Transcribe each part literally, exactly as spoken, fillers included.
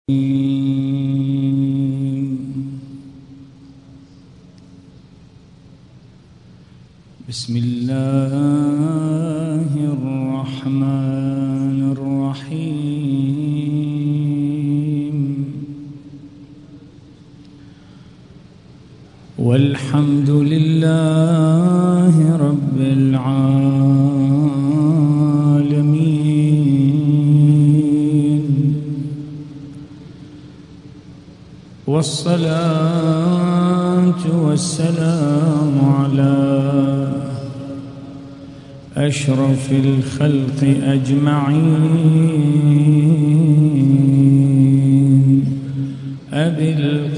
بسم الله الرحمن الرحيم والحمد لله رب العالمين والصلاة والسلام على أشرف الخلق أجمعين أبي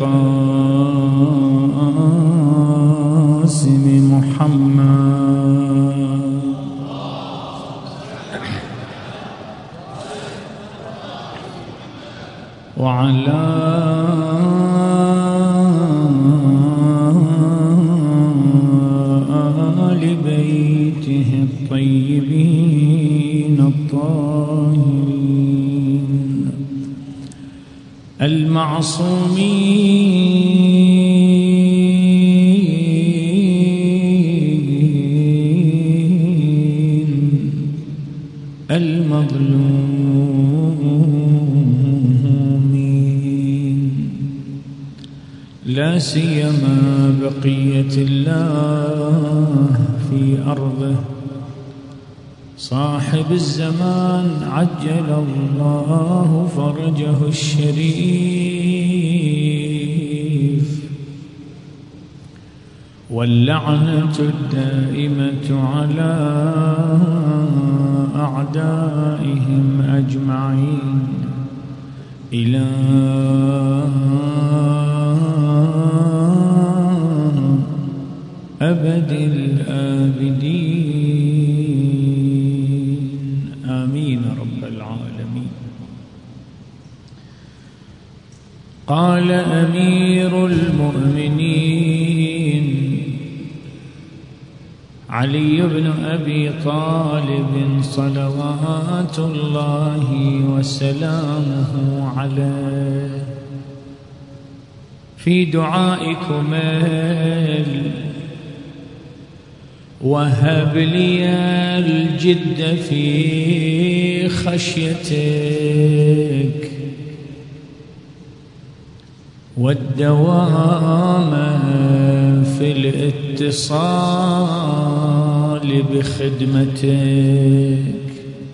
القاسم محمد وعلى آل بيته الطيبين الطاهرين المعصومين المظلومين لا سيما بقية الله في أرضه صاحب الزمان عجل الله فرجه الشريف واللعنة الدائمة على أعدائهم أجمعين إلى أبد الآبدين آمين رب العالمين. قال أمير المؤمنين علي بن أبي طالب صلوات الله وسلامه عليه في دعائكم وهب لي الجد في خشيتك والدوام في الاتصال بخدمتك.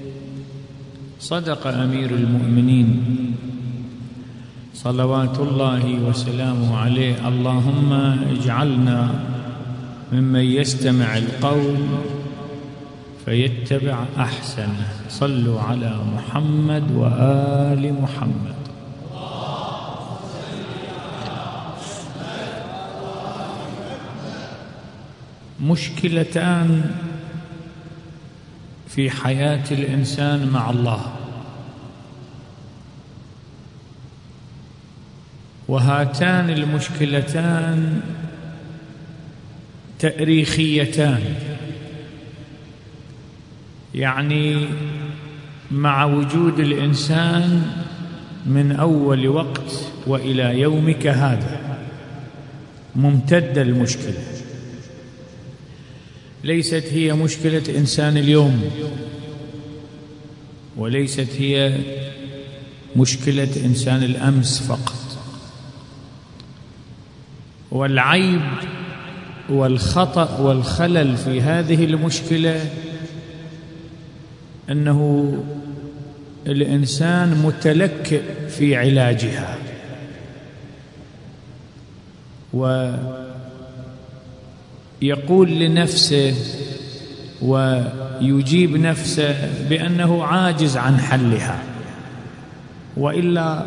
صدق أمير المؤمنين صلوات الله وسلامه عليه. اللهم اجعلنا ممن يستمع القول فيتبع أحسنه. صلوا على محمد وآل محمد. مشكلتان في حياة الإنسان مع الله، وهاتان المشكلتان تاريخيتان، يعني مع وجود الإنسان من أول وقت وإلى يومك هذا ممتدة المشكلة. ليست هي مشكلة إنسان اليوم، وليست هي مشكلة إنسان الأمس فقط. والعيب والخطأ والخلل في هذه المشكلة أنه الإنسان متلكئ في علاجها، ويقول لنفسه ويجيب نفسه بأنه عاجز عن حلها، وإلا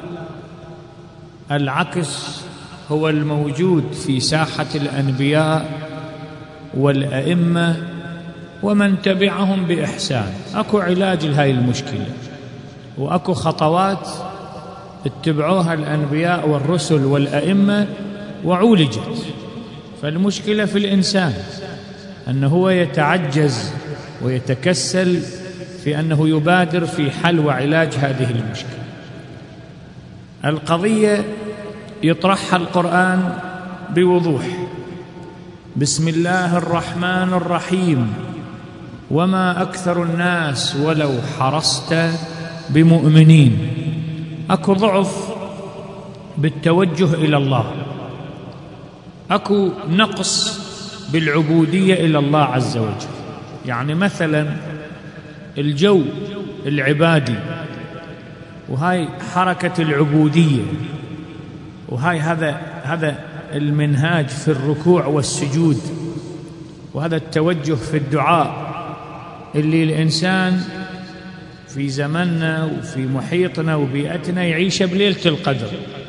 العكس هو الموجود في ساحة الأنبياء والأئمة ومن تبعهم بإحسان. أكو علاج لهذه المشكلة، وأكو خطوات اتبعوها الأنبياء والرسل والأئمة وعولجت. فالمشكلة في الإنسان أنه هو يتعجز ويتكسل في أنه يبادر في حل وعلاج هذه المشكلة. القضية يطرحها القرآن بوضوح: بسم الله الرحمن الرحيم، وما أكثر الناس ولو حرصت بمؤمنين. أكو ضعف بالتوجه إلى الله، أكو نقص بالعبودية إلى الله عز وجل. يعني مثلا الجو العبادي، وهاي حركة العبودية، وهاي هذا هذا المنهاج في الركوع والسجود، وهذا التوجه في الدعاء اللي الإنسان في زمننا وفي محيطنا وبيئتنا يعيش بليلة القدر.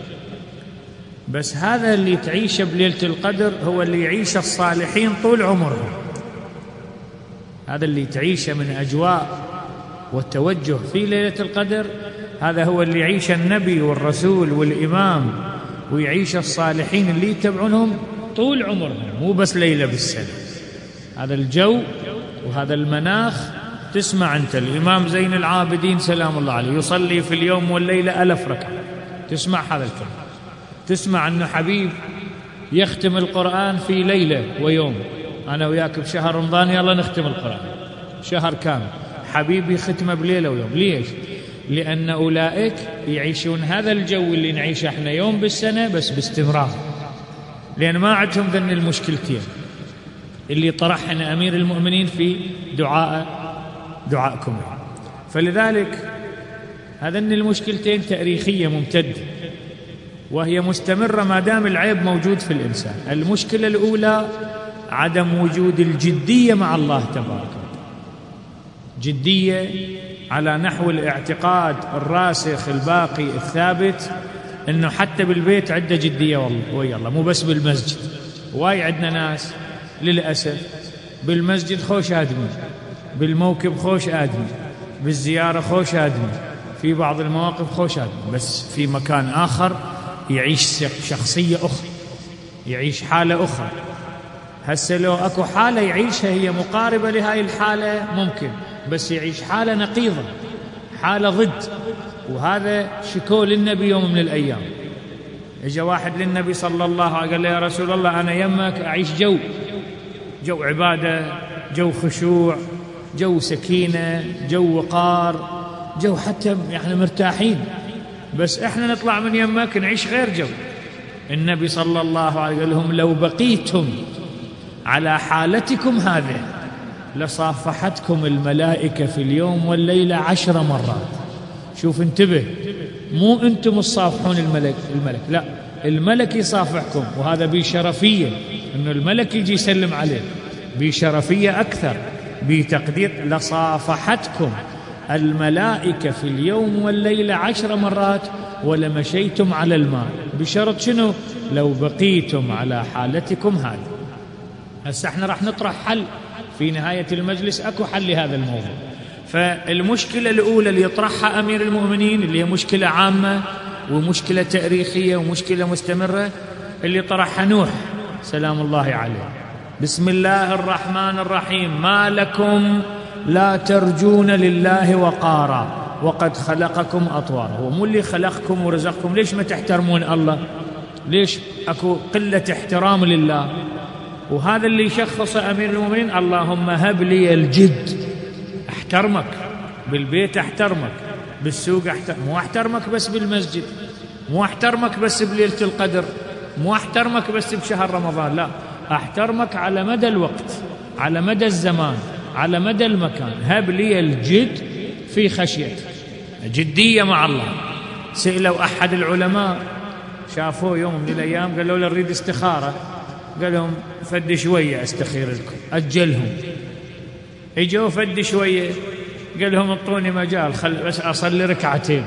بس هذا اللي تعيشه بليلة القدر هو اللي يعيشه الصالحين طول عمرهم. هذا اللي تعيشه من أجواء والتوجه في ليلة القدر، هذا هو اللي يعيشه النبي والرسول والإمام، ويعيش الصالحين اللي يتبعونهم طول عمرهم، مو بس ليلة بالسنة. هذا الجو وهذا المناخ. تسمع أنت الإمام زين العابدين سلام الله عليه يصلي في اليوم والليلة ألف ركعة، تسمع هذا الكلام. تسمع أنه حبيب يختم القرآن في ليلة ويوم، أنا وياك بشهر رمضان يلا نختم القرآن شهر كامل، حبيبي ختمه بليلة ويوم. ليش؟ لأن أولئك يعيشون هذا الجو اللي نعيشه احنا يوم بالسنة بس باستمرار، لأن ما عندهم ذن المشكلتين اللي طرحن أمير المؤمنين في دعاء دعائكم. فلذلك هذن المشكلتين تاريخية ممتدة وهي مستمرة ما دام العيب موجود في الإنسان. المشكلة الأولى عدم وجود الجدية مع الله تبارك وتعالى، جدية على نحو الاعتقاد الراسخ الباقي الثابت، أنه حتى بالبيت عنده جدية ويا الله، مو بس بالمسجد. واي عندنا ناس للأسف بالمسجد خوش آدمي، بالموكب خوش آدمي، بالزيارة خوش آدمي، في بعض المواقف خوش آدمي، بس في مكان آخر يعيش شخصية أخرى، يعيش حالة أخرى. هسه لو أكو حالة يعيشها هي مقاربة لهاي الحالة ممكن، بس يعيش حالة نقيضة، حالة ضد. وهذا شكو للنبي يوم من الأيام، إجا واحد للنبي صلى الله عليه وسلم قال له يا رسول الله أنا يمك أعيش جو جو عبادة، جو خشوع، جو سكينة، جو وقار، جو حتى يعني مرتاحين، بس إحنا نطلع من يمك نعيش غير جو. النبي صلى الله عليه وسلم قال لهم لو بقيتم على حالتكم هذه لصافحتكم الملائكة في اليوم والليلة عشر مرات. شوف انتبه، مو أنتم الصافحون الملك الملك لا، الملك يصافحكم، وهذا بشرفية إنه الملك يجي يسلم عليه، بشرفية أكثر، بتقدير. لصافحتكم الملائكة في اليوم والليلة عشر مرات ولمشيتم على الماء، بشرط شنو؟ لو بقيتم على حالتكم هذه. هسه احنا راح نطرح حل في نهاية المجلس، اكو حل لهذا الموضوع. فالمشكلة الأولى اللي يطرحها أمير المؤمنين اللي هي مشكلة عامة ومشكلة تاريخية ومشكلة مستمرة، اللي طرحها نوح سلام الله عليه: بسم الله الرحمن الرحيم، ما لكم لا ترجون لله وقارا وقد خلقكم أطوارا. هو مو اللي خلقكم ورزقكم، ليش ما تحترمون الله؟ ليش أكو قلة احترام لله؟ وهذا اللي يشخص أمير المؤمنين: اللهم هب لي الجد، احترمك بالبيت، احترمك بالسوق، احترمك. مو احترمك بس بالمسجد، مو احترمك بس بليلة القدر، مو احترمك بس بشهر رمضان، لا، احترمك على مدى الوقت، على مدى الزمان، على مدى المكان. هب لي الجد في خشيته، جدية مع الله. سئلوا أحد العلماء، شافوه يوم من الأيام، قالوا له نريد استخارة، قال لهم فد شوية استخير لكم، أجلهم. اجوا فد شوية، قال لهم اعطوني مجال، خل بس أصلي ركعتين.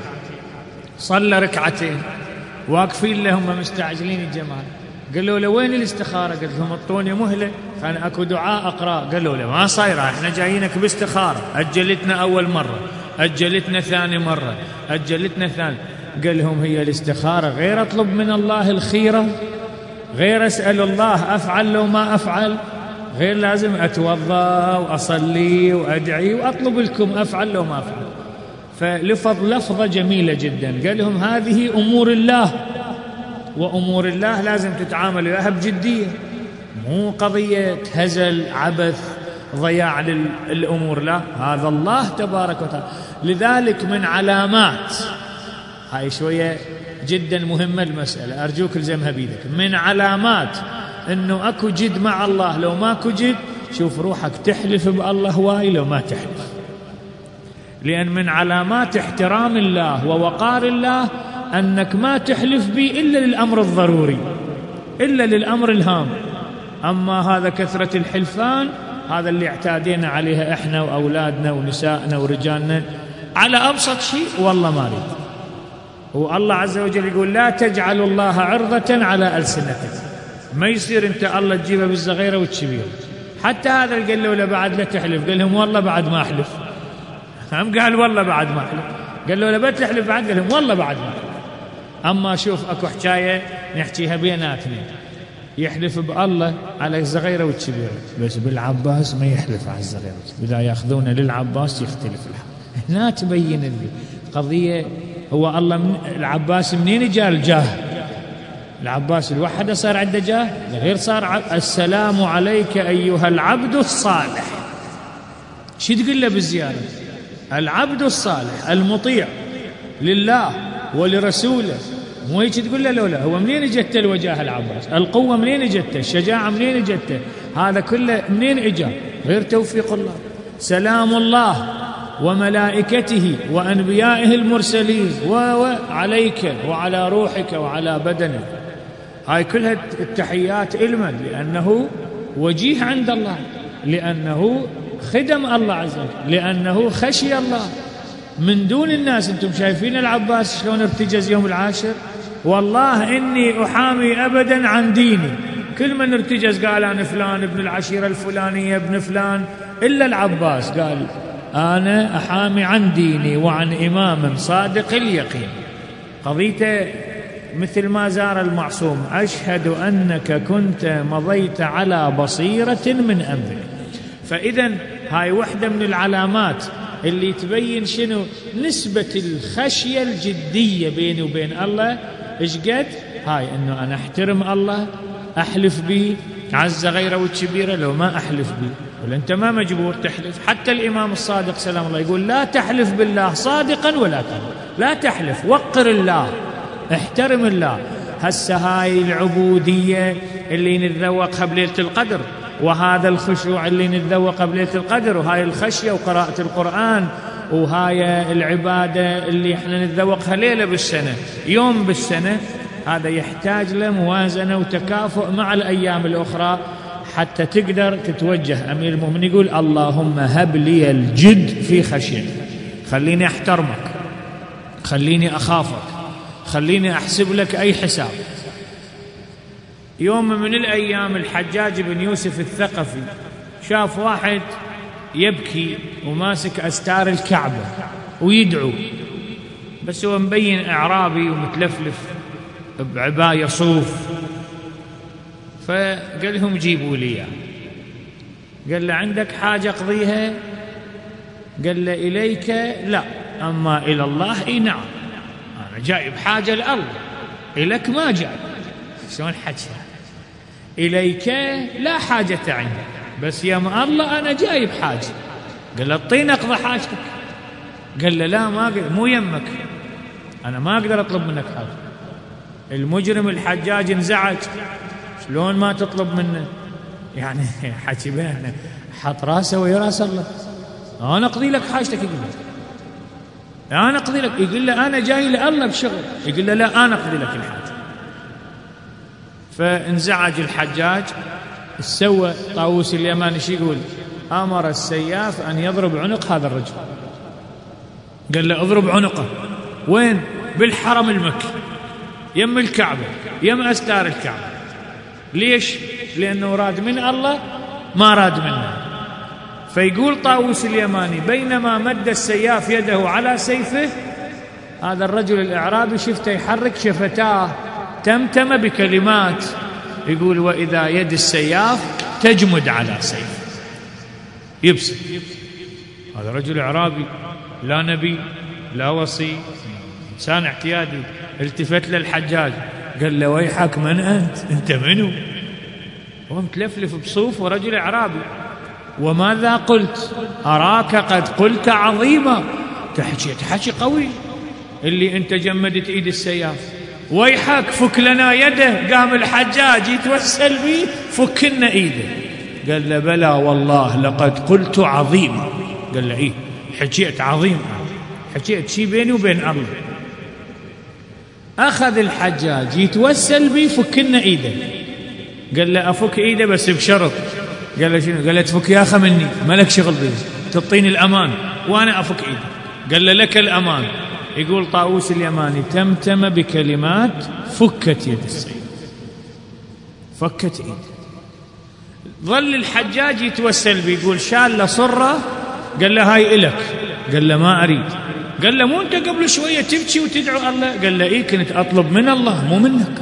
صلى ركعتين، واقفين لهم مستعجلين الجماعة. قالوا له وين الاستخارة؟ قال لهم اعطوني مهلة، أنا أكو دعاء أقرأ. قالوا له ما صايرة، احنا جايينك باستخارة، أجلتنا أول مرة، أجلتنا ثاني مرة، أجلتنا ثاني. قال لهم هي الاستخارة غير أطلب من الله الخيرة، غير أسأل الله أفعل لو ما أفعل، غير لازم أتوضأ وأصلي وأدعي وأطلب لكم أفعل لو ما أفعل. فلفظ لفظة جميلة جدا، قال لهم هذه أمور الله، وأمور الله لازم تتعامل وياها بجدية، مو قضية هزل عبث ضياع للأمور، لا، هذا الله تبارك وتعالى. لذلك من علامات، هاي شوية جدا مهمة المسألة، أرجوك الزمها بيدك، من علامات أنه أكو جد مع الله، لو ماكو جد شوف روحك تحلف بالله هواي لو ما تحلف، لأن من علامات احترام الله ووقار الله أنك ما تحلف به إلا للأمر الضروري، إلا للأمر الهام. أما هذا كثرة الحلفان، هذا اللي اعتادينا عليها إحنا وأولادنا ونسائنا ورجالنا، على أبسط شيء والله ما أريد. والله عز وجل يقول لا تجعلوا الله عرضة على ألسنتكم، ما يصير أنت الله تجيبه بالصغيرة والكبيرة. حتى هذا اللي قال له لا بعد لا تحلف، قال لهم والله بعد ما أحلف. هم قال والله بعد ما أحلف، قال له لا بتحلف بعد، قال لهم والله بعد ما أحلف. أما شوف أكو حكاية نحكيها بيناتنا، يحلف بالله على الصغيرة والكبيرة، بس بالعباس ما يحلف على الصغيرة، إذا يأخذونه للعباس يختلف الحال. هنا تبين لي قضية، هو الله من العباس منين جاء الجاه؟ العباس الوحده صار عنده جاه، غير صار ع... السلام عليك أيها العبد الصالح. شو تقول له بالزيادة؟ العبد الصالح المطيع لله ولرسوله، مو هيك تقول له لولا. هو منين اجت الوجاه العباس؟ القوة منين اجت؟ الشجاعة منين اجت؟ هذا كله منين اجى؟ غير توفيق الله. سلام الله وملائكته وأنبيائه المرسلين وعليك وعلى روحك وعلى بدنك، هاي كلها التحيات إلما، لأنه وجيه عند الله، لأنه خدم الله عز وجل، لأنه خشي الله من دون الناس. أنتم شايفين العباس شلون ارتجز يوم العاشر؟ والله إني أحامي أبدا عن ديني، كل من ارتجز قال أنا فلان ابن العشيرة الفلانية ابن فلان، إلا العباس قال أنا أحامي عن ديني وعن إمام صادق اليقين. قضيته مثل ما زار المعصوم، أشهد أنك كنت مضيت على بصيرة من أمرك. فإذا هاي وحدة من العلامات اللي تبين شنو نسبة الخشية الجدية بيني وبين الله. إيش قد هاي؟ إنه أنا أحترم الله، أحلف به عز غيره والكبيرة لو ما أحلف به، ولا أنت ما مجبور تحلف. حتى الإمام الصادق سلام الله يقول لا تحلف بالله صادقا ولا كذب، لا تحلف، وقر الله، احترم الله. هسه هاي العبودية اللي نتذوقها بليلة القدر، وهذا الخشوع اللي نتذوقه بليلة القدر، وهاي الخشية وقراءة القرآن، وهاي العبادة اللي احنا نتذوقها ليلة بالسنة يوم بالسنة، هذا يحتاج له موازنة وتكافؤ مع الأيام الأخرى حتى تقدر تتوجه. أمير المؤمنين يقول اللهم هب لي الجد في خشيتك، خليني أحترمك، خليني أخافك، خليني أحسب لك أي حساب. يوم من الأيام الحجاج بن يوسف الثقفي شاف واحد يبكي وماسك أستار الكعبة ويدعو، بس هو مبين أعرابي ومتلفلف بعباية صوف، فقال لهم جيبوا لي يعني. قال له عندك حاجة قضيها؟ قال له إليك لا، أما إلى الله إي نعم، أنا جايب حاجة لله، إليك ما جاي. شلون حكي؟ إليك لا حاجة عندي، بس يم الله أنا جايب حاجة. قال له اعطيني أقضى حاجتك. قال له لا، ما أقدر، مو يمك، أنا ما أقدر أطلب منك حاجة. المجرم الحجاج انزعج، شلون ما تطلب منه؟ يعني حكي بيننا، حط راسه ويا راس الله، أنا أقضي لك حاجتك. يقول له أنا أقضي لك، يقول له أنا جاي لله بشغل، يقول له لا أنا أقضي لك الحاجة. فانزعج الحجاج. سوى طاووس اليماني شو يقول؟ أمر السياف أن يضرب عنق هذا الرجل. قال له اضرب عنقه. وين؟ بالحرم المكي، يم الكعبة، يم أستار الكعبة. ليش؟ لأنه راد من الله ما راد منه. فيقول طاووس اليماني بينما مد السياف يده على سيفه، هذا الرجل الإعرابي شفته يحرك شفتاه تمتم بكلمات، يقول وإذا يد السياف تجمد على سيف، يبسم. هذا رجل إعرابي، لا نبي لا وصي، إنسان اعتيادي. التفت للحجاج قال له ويحك من أنت؟ أنت منو؟ هو متلفلف بصوف ورجل أعرابي. وماذا قلت؟ أراك قد قلت عظيما. تحكي تحكي قوي اللي أنت جمدت إيد السياف. ويحك فك لنا يده. قام الحجاج يتوسل بيه فكنا إيده. قال له بلى والله لقد قلت عظيما. قال له إيه حكيت عظيم، حكيت شي بيني وبين الله. أخذ الحجاج يتوسل بيه فكنا إيده. قال له أفك إيده بس بشرط. قال له شنو؟ قال له تفك يا أخي مني، مالك شغل بيه، تعطيني الأمان وأنا أفك إيده. قال له لك الأمان. يقول طاووس اليماني تمتم بكلمات فكت يد السيف، فكت إيده. ظل الحجاج يتوسل بيه يقول شال له صرة. قال له هاي إلك. قال له ما أريد. قال له مو أنت قبل شوية تبكي وتدعو الله؟ قال له إيه كنت أطلب من الله مو منك،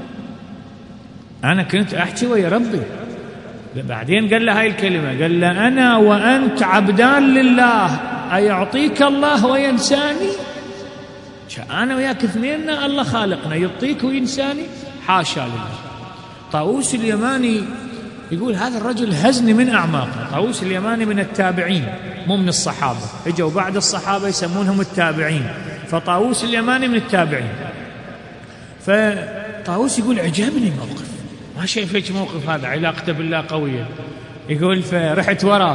أنا كنت أحكي ويا ربي. بعدين قال له هاي الكلمة، قال له أنا وأنت عبدان لله، أيعطيك الله وينساني؟ أنا وياك اثنين الله خالقنا، يعطيك وينساني؟ حاشا لله. طاووس اليماني يقول هذا الرجل هزني من أعماقه. طاووس اليماني من التابعين مو من الصحابة، اجوا بعد الصحابة يسمونهم التابعين، فطاووس اليماني من التابعين. فطاووس يقول عجبني الموقف، ما شايف هيك موقف هذا علاقته بالله قوية. يقول فرحت وراه،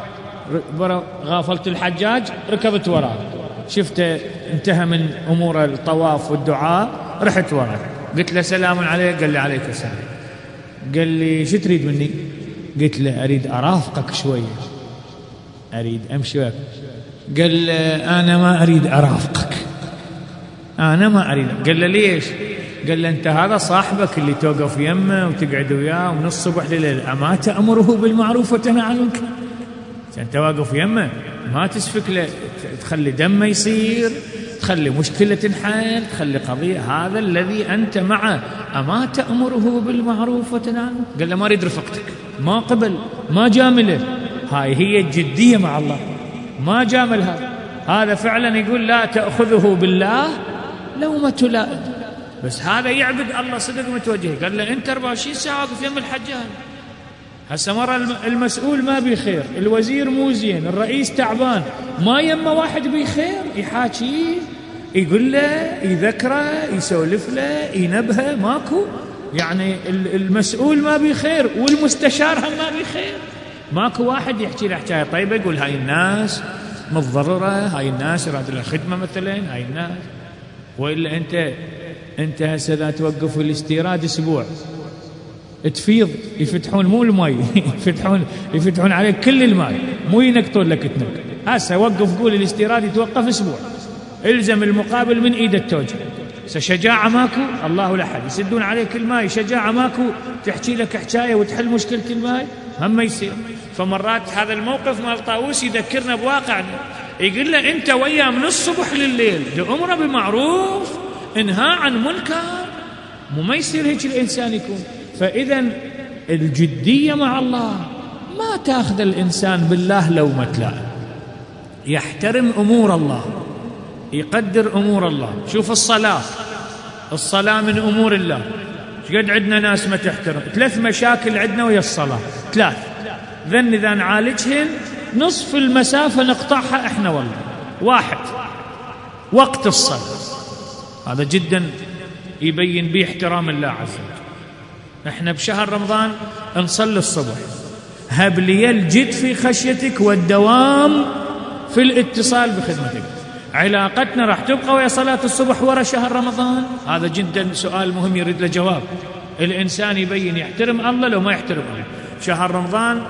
غافلت الحجاج ركبت وراه، شفته انتهى من أمور الطواف والدعاء، رحت وراه قلت له سلام عليك. قال لي عليك السلام. قال لي شو تريد مني؟ قلت له أريد أرافقك شوية، أريد أمشي وياك. قال له أنا ما أريد أرافقك، أنا ما أريد. قال له ليش؟ قال له أنت هذا صاحبك اللي توقف يمه وتقعد وياه من الصبح لليل، أما تأمره بالمعروف وتنهى عن المنكر؟ أنت واقف يمه ما تسفك له، تخلي دمه يصير، تخلي مشكلة تنحل، تخلي قضية. هذا الذي أنت معه، أما تأمره بالمعروف وتنهى عن المنكر؟ قال له ما أريد رفقتك، ما قبل، ما جامله. هاي هي الجدية مع الله، ما جامل. هذا هذا فعلا يقول لا تأخذه بالله لومة لائم، بس هذا يعبد الله صدق متوجه. قال له أنت أربعة وعشرين ساعة واقف يم الحجاج، هسه مرة المسؤول ما بخير، الوزير مو زين، الرئيس تعبان، ما يمه واحد بخير يحاكيه، يقول له، يذكره، يسولف له، ينبهه، ماكو. يعني المسؤول ما بخير والمستشار هم ما بخير، ماكو واحد يحكي له حكايه طيبه يقول هاي الناس متضرره، هاي الناس يراد لها خدمه مثلا، هاي الناس. والا انت انت هسه اذا توقف الاستيراد اسبوع تفيض، يفتحون مو المي يفتحون يفتحون عليك كل الماء، مو ينقطون لك تنق. هسه وقف قول الاستيراد يتوقف اسبوع، الزم المقابل من ايد التوجه. شجاعه ماكو، الله لا احد، يسدون عليك الماء، شجاعه ماكو، تحكي لك حكايه وتحل مشكله الماء، هم ما يصير. فمرات هذا الموقف مال طاووس يذكرنا بواقعنا، يقول له انت وياه من الصبح لليل، لأمره بمعروف انهاء عن منكر، مو ما يصير هيك الانسان يكون. فاذا الجديه مع الله ما تاخذ الانسان بالله لومه لائم، يحترم امور الله، يقدر امور الله. شوف الصلاه، الصلاه من امور الله. قد عندنا ناس ما تحترم، ثلاث مشاكل عندنا ويا الصلاه، ثلاث ذن اذا نعالجهن نصف المسافه نقطعها احنا والله. واحد، وقت الصلاه، هذا جدا يبين به احترام الله عز وجل. احنا بشهر رمضان نصلي الصبح، هب لي الجد في خشيتك والدوام في الاتصال بخدمتك. علاقتنا راح تبقى ويا صلاة الصبح ورا شهر رمضان؟ هذا جدا سؤال مهم يريد له جواب. الإنسان يبين يحترم الله لو ما يحترم الله. شهر رمضان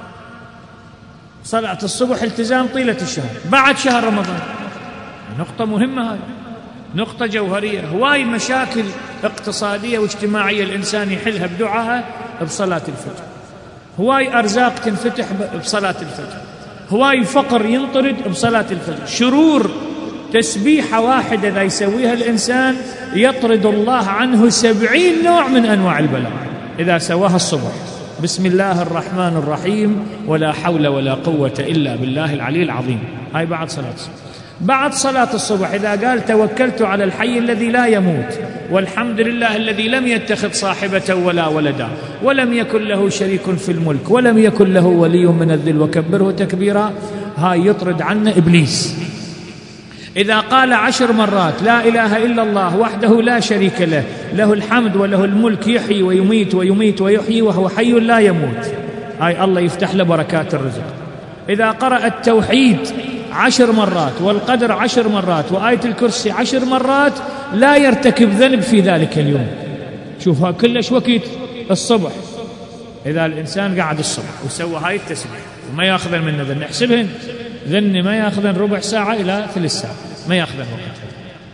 صلاة الصبح التزام طيلة الشهر، بعد شهر رمضان نقطة مهمة، هذه نقطة جوهرية. هواي مشاكل اقتصادية واجتماعية الإنسان يحلها بدعاء بصلاة الفجر، هواي أرزاق تنفتح بصلاة الفجر، هواي فقر ينطرد بصلاة الفجر، شرور تسبيحة واحدة إذا يسويها الإنسان يطرد الله عنه سبعين نوع من أنواع البلاء إذا سواها الصبح. بسم الله الرحمن الرحيم، ولا حول ولا قوة إلا بالله العلي العظيم، هاي بعد صلاة الصبح. بعد صلاة الصبح إذا قال توكلت على الحي الذي لا يموت والحمد لله الذي لم يتخذ صاحبة ولا ولدا ولم يكن له شريك في الملك ولم يكن له ولي من الذل وكبره تكبيرا، هاي يطرد عنا إبليس. إذا قال عشر مرات لا إله إلا الله وحده لا شريك له، له الحمد وله الملك، يحيي ويميت ويميت ويحيي وهو حي لا يموت، هاي الله يفتح له بركات الرزق. إذا قرأ التوحيد عشر مرات والقدر عشر مرات وآية الكرسي عشر مرات لا يرتكب ذنب في ذلك اليوم. شوفها كلش وقت الصبح، إذا الإنسان قاعد الصبح وسوى هاي التسبيح وما يأخذن منه ذن، احسبهن ذن ما يأخذن ربع ساعة إلى ثلث ساعة، ما يأخذن وقتها.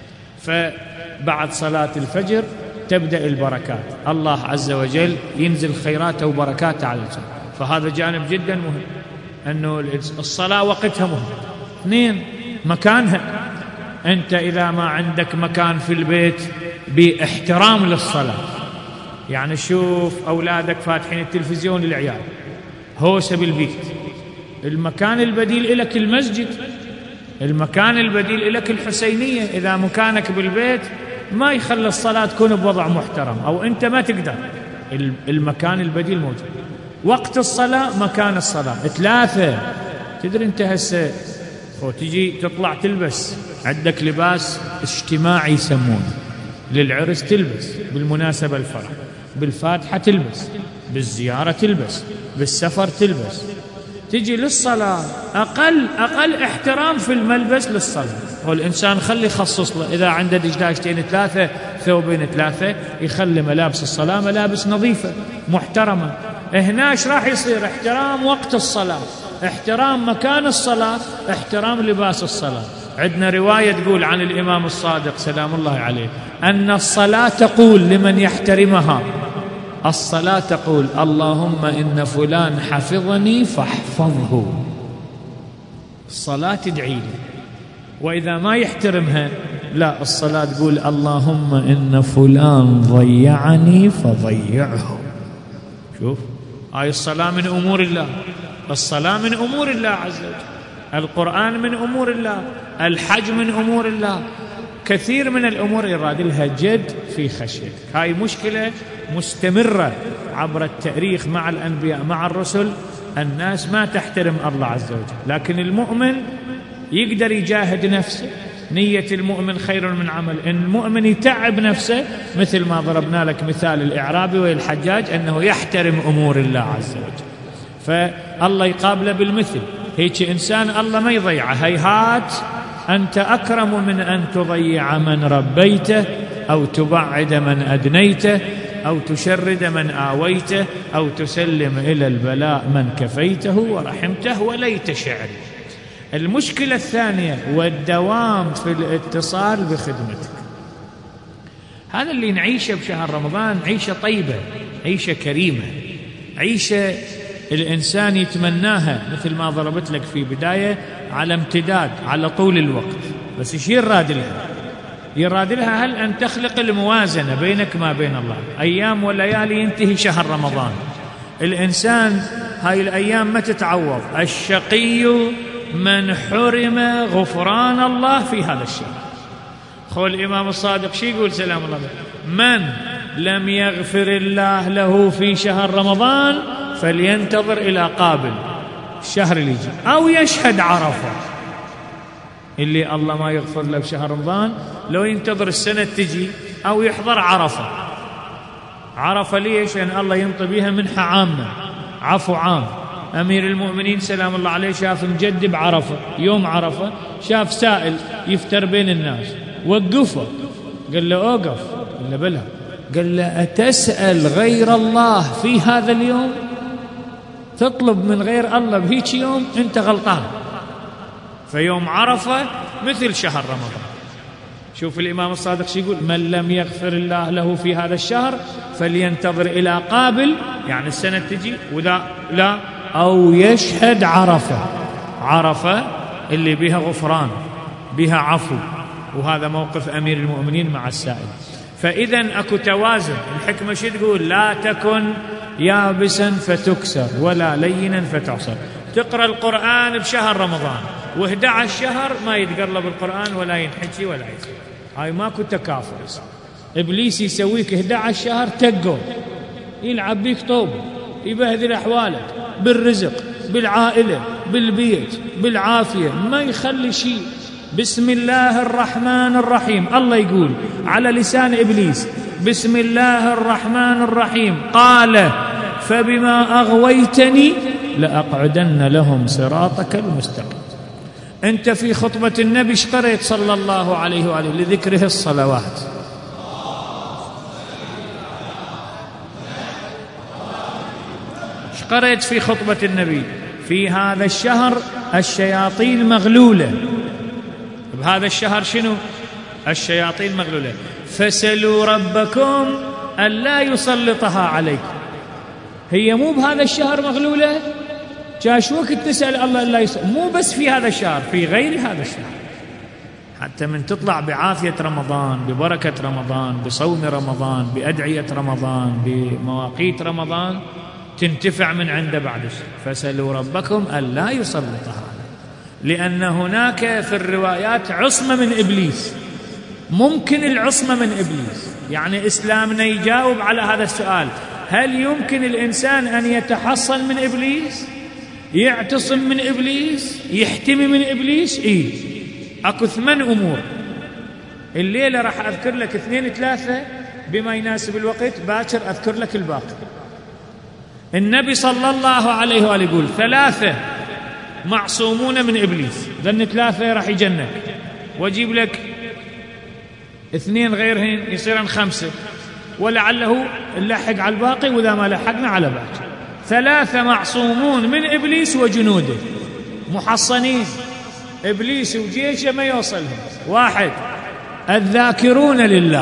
فبعد صلاة الفجر تبدأ البركات، الله عز وجل ينزل خيراته وبركاته على الإنسان. فهذا جانب جدا مهم، أنه الصلاة وقتها مهم. اثنين، مكانها. أنت إذا ما عندك مكان في البيت باحترام للصلاة، يعني شوف أولادك فاتحين التلفزيون للعيال، هوسة بالبيت، المكان البديل لك المسجد، المكان البديل لك الحسينية. إذا مكانك بالبيت ما يخلي الصلاة تكون بوضع محترم أو أنت ما تقدر، المكان البديل موجود. وقت الصلاة مكان الصلاة. ثلاثة، تدري أنت هسه وتجي تطلع تلبس، عندك لباس اجتماعي يسمونه، للعرس تلبس، بالمناسبة الفرح، بالفاتحة تلبس، بالزيارة تلبس، بالسفر تلبس، تجي للصلاة أقل أقل احترام في الملبس للصلاة. هو الإنسان خلي يخصص له، إذا عنده دجاجتين ثلاثة ثوبين ثلاثة يخلي ملابس الصلاة ملابس نظيفة محترمة. هناش راح يصير احترام وقت الصلاة، احترام مكان الصلاة، احترام لباس الصلاة. عندنا رواية تقول عن الإمام الصادق سلام الله عليه أن الصلاة تقول لمن يحترمها، الصلاة تقول اللهم إن فلان حفظني فاحفظه. الصلاة تدعي لي، وإذا ما يحترمها لا، الصلاة تقول اللهم إن فلان ضيعني فضيعه. شوف، هاي الصلاة من أمور الله، الصلاة من أمور الله عز وجل، القرآن من أمور الله، الحج من أمور الله، كثير من الأمور يراد لها جد في خشيتك. هاي مشكلة مستمرة عبر التاريخ مع الأنبياء مع الرسل، الناس ما تحترم الله عز وجل. لكن المؤمن يقدر يجاهد نفسه، نية المؤمن خير من عمل. المؤمن يتعب نفسه، مثل ما ضربنا لك مثال الإعرابي والحجاج أنه يحترم أمور الله عز وجل، فالله يقابله بالمثل. هيك إنسان الله ما يضيعه. هيهات أنت أكرم من أن تضيع من ربيته أو تبعد من أدنيته أو تشرد من آويته أو تسلم إلى البلاء من كفيته ورحمته وليت شعري. المشكلة الثانية والدوام في الاتصال بخدمتك. هذا اللي نعيشه بشهر رمضان، عيشة طيبة، عيشة كريمة، عيشة الإنسان يتمناها، مثل ما ضربت لك في بداية، على امتداد على طول الوقت. بس ايش يراد لها؟ يراد لها هل أن تخلق الموازنة بينك ما بين الله. أيام وليالي ينتهي شهر رمضان، الإنسان هاي الأيام ما تتعوض. الشقي من حرم غفران الله في هذا الشهر. خو الإمام الصادق شي يقول سلام الله عليه؟ من لم يغفر الله له في شهر رمضان فلينتظر إلى قابل الشهر اللي يجي، أو يشهد عرفة. اللي الله ما يغفر له بشهر رمضان لو ينتظر السنة تجي، أو يحضر عرفة. عرفة ليش؟ لأن الله ينطي بها منحة عامة، عفو عام. أمير المؤمنين سلام الله عليه شاف مجدب عرفة، يوم عرفة شاف سائل يفتر بين الناس، وقفه قال له أوقف، قال له بلى، قال له أتسأل غير الله في هذا اليوم؟ تطلب من غير الله بهيك يوم؟ أنت غلطان. فيوم عرفة مثل شهر رمضان. شوف الإمام الصادق شو يقول؟ من لم يغفر الله له في هذا الشهر فلينتظر إلى قابل، يعني السنة تجي، وذا لا، أو يشهد عرفة. عرفة اللي بها غفران، بها عفو، وهذا موقف أمير المؤمنين مع السائل. فإذا أكو توازن. الحكمة شو تقول؟ لا تكن يابسا فتكسر ولا لينا فتعصر. تقرأ القرآن بشهر رمضان، وإحدى عشر شهر ما يتقرب القرآن ولا ينحكي ولا يسوي. هاي ماكو تكافؤ. إبليس يسويك إحدى عشر شهر تقو، يلعب بيك طوب، يبهذل أحوالك بالرزق، بالعائلة، بالبيت، بالعافية، ما يخلي شيء. بسم الله الرحمن الرحيم، الله يقول على لسان إبليس بسم الله الرحمن الرحيم، قال فبما أغويتني لأقعدن لهم صراطك المستقيم. أنت في خطبة النبي اشقريت صلى الله عليه وآله لذكره الصلوات. اشقريت في خطبة النبي في هذا الشهر الشياطين مغلولة. بهذا الشهر شنو؟ الشياطين مغلولة. فسلوا ربكم ألا يسلطها عليكم. هي مو بهذا الشهر مغلولة؟ جاش وقت تسأل الله ألا يسلط، مو بس في هذا الشهر، في غير هذا الشهر. حتى من تطلع بعافية رمضان، ببركة رمضان، بصوم رمضان، بأدعية رمضان، بمواقيت رمضان، تنتفع من عند بعد الشهر. فسلوا ربكم ألا يسلطها، لأن هناك في الروايات عصمة من إبليس. ممكن العصمة من إبليس، يعني إسلامنا يجاوب على هذا السؤال: هل يمكن الإنسان أن يتحصن من إبليس؟ يعتصم من إبليس؟ يحتمي من إبليس؟ إيه، أكو ثمان أمور. الليلة راح أذكر لك اثنين ثلاثة بما يناسب الوقت، باكر أذكر لك الباقي. النبي صلى الله عليه وآله يقول ثلاثة معصومون من إبليس، ذن ثلاثة راح يجنن، واجيب لك اثنين غيرهن يصيرن خمسة، ولعله نلحق على الباقي، وإذا ما لحقنا على باقي. ثلاثة معصومون من إبليس وجنوده، محصنين، إبليس وجيشه ما يوصلهم. واحد، الذاكرون لله،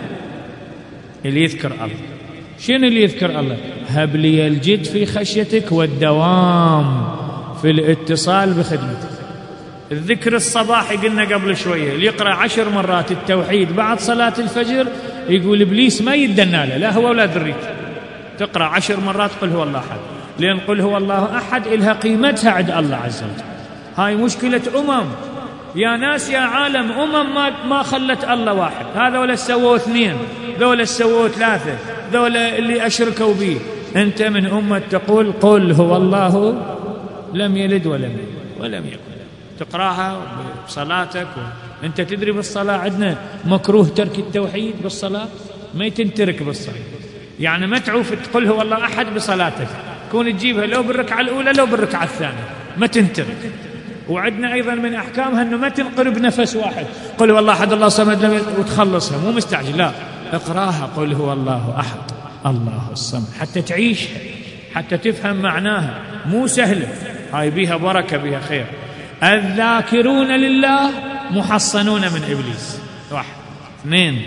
اللي يذكر الله. شنو اللي يذكر الله؟ هب لي الجد في خشيتك والدوام في الاتصال بخدمتك. الذكر الصباحي قلنا قبل شوية، اللي يقرأ عشر مرات التوحيد بعد صلاة الفجر يقول إبليس ما يدنا له، لا هو ولا ذريته. تقرأ عشر مرات قل هو الله أحد، لأن قل هو الله أحد إلها قيمتها عند الله عز وجل. هاي مشكلة أمم يا ناس يا عالم، أمم ما, ما خلت الله واحد. هذا ولا سووا اثنين، ذولا سووا ثلاثة، ذولا اللي أشركوا به. أنت من أمة تقول قل هو الله لم يلد ولم يولد ولم يكن، تقراها بصلاتك. أنت تدري بالصلاة عندنا مكروه ترك التوحيد بالصلاة، ما تنترك بالصلاة، يعني ما تعوف تقول هو الله أحد بصلاتك، كون تجيبها لو بالركعة الأولى لو بالركعة الثانية، ما تنترك. وعندنا أيضا من أحكامها أنه ما تنقرب نفس واحد، قل هو الله أحد الله صمد وتخلصها، مو مستعجل، لا، اقراها قل هو الله أحد الله الصمد حتى تعيشها، حتى تفهم معناها. مو سهلة، هاي بيها بركة بيها خير. الذاكرون لله محصنون من إبليس، واحد. اثنين،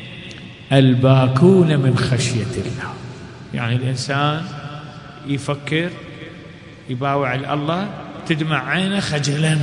الباكون من خشية الله، يعني الإنسان يفكر يباوع الله تدمع عينه خجلا،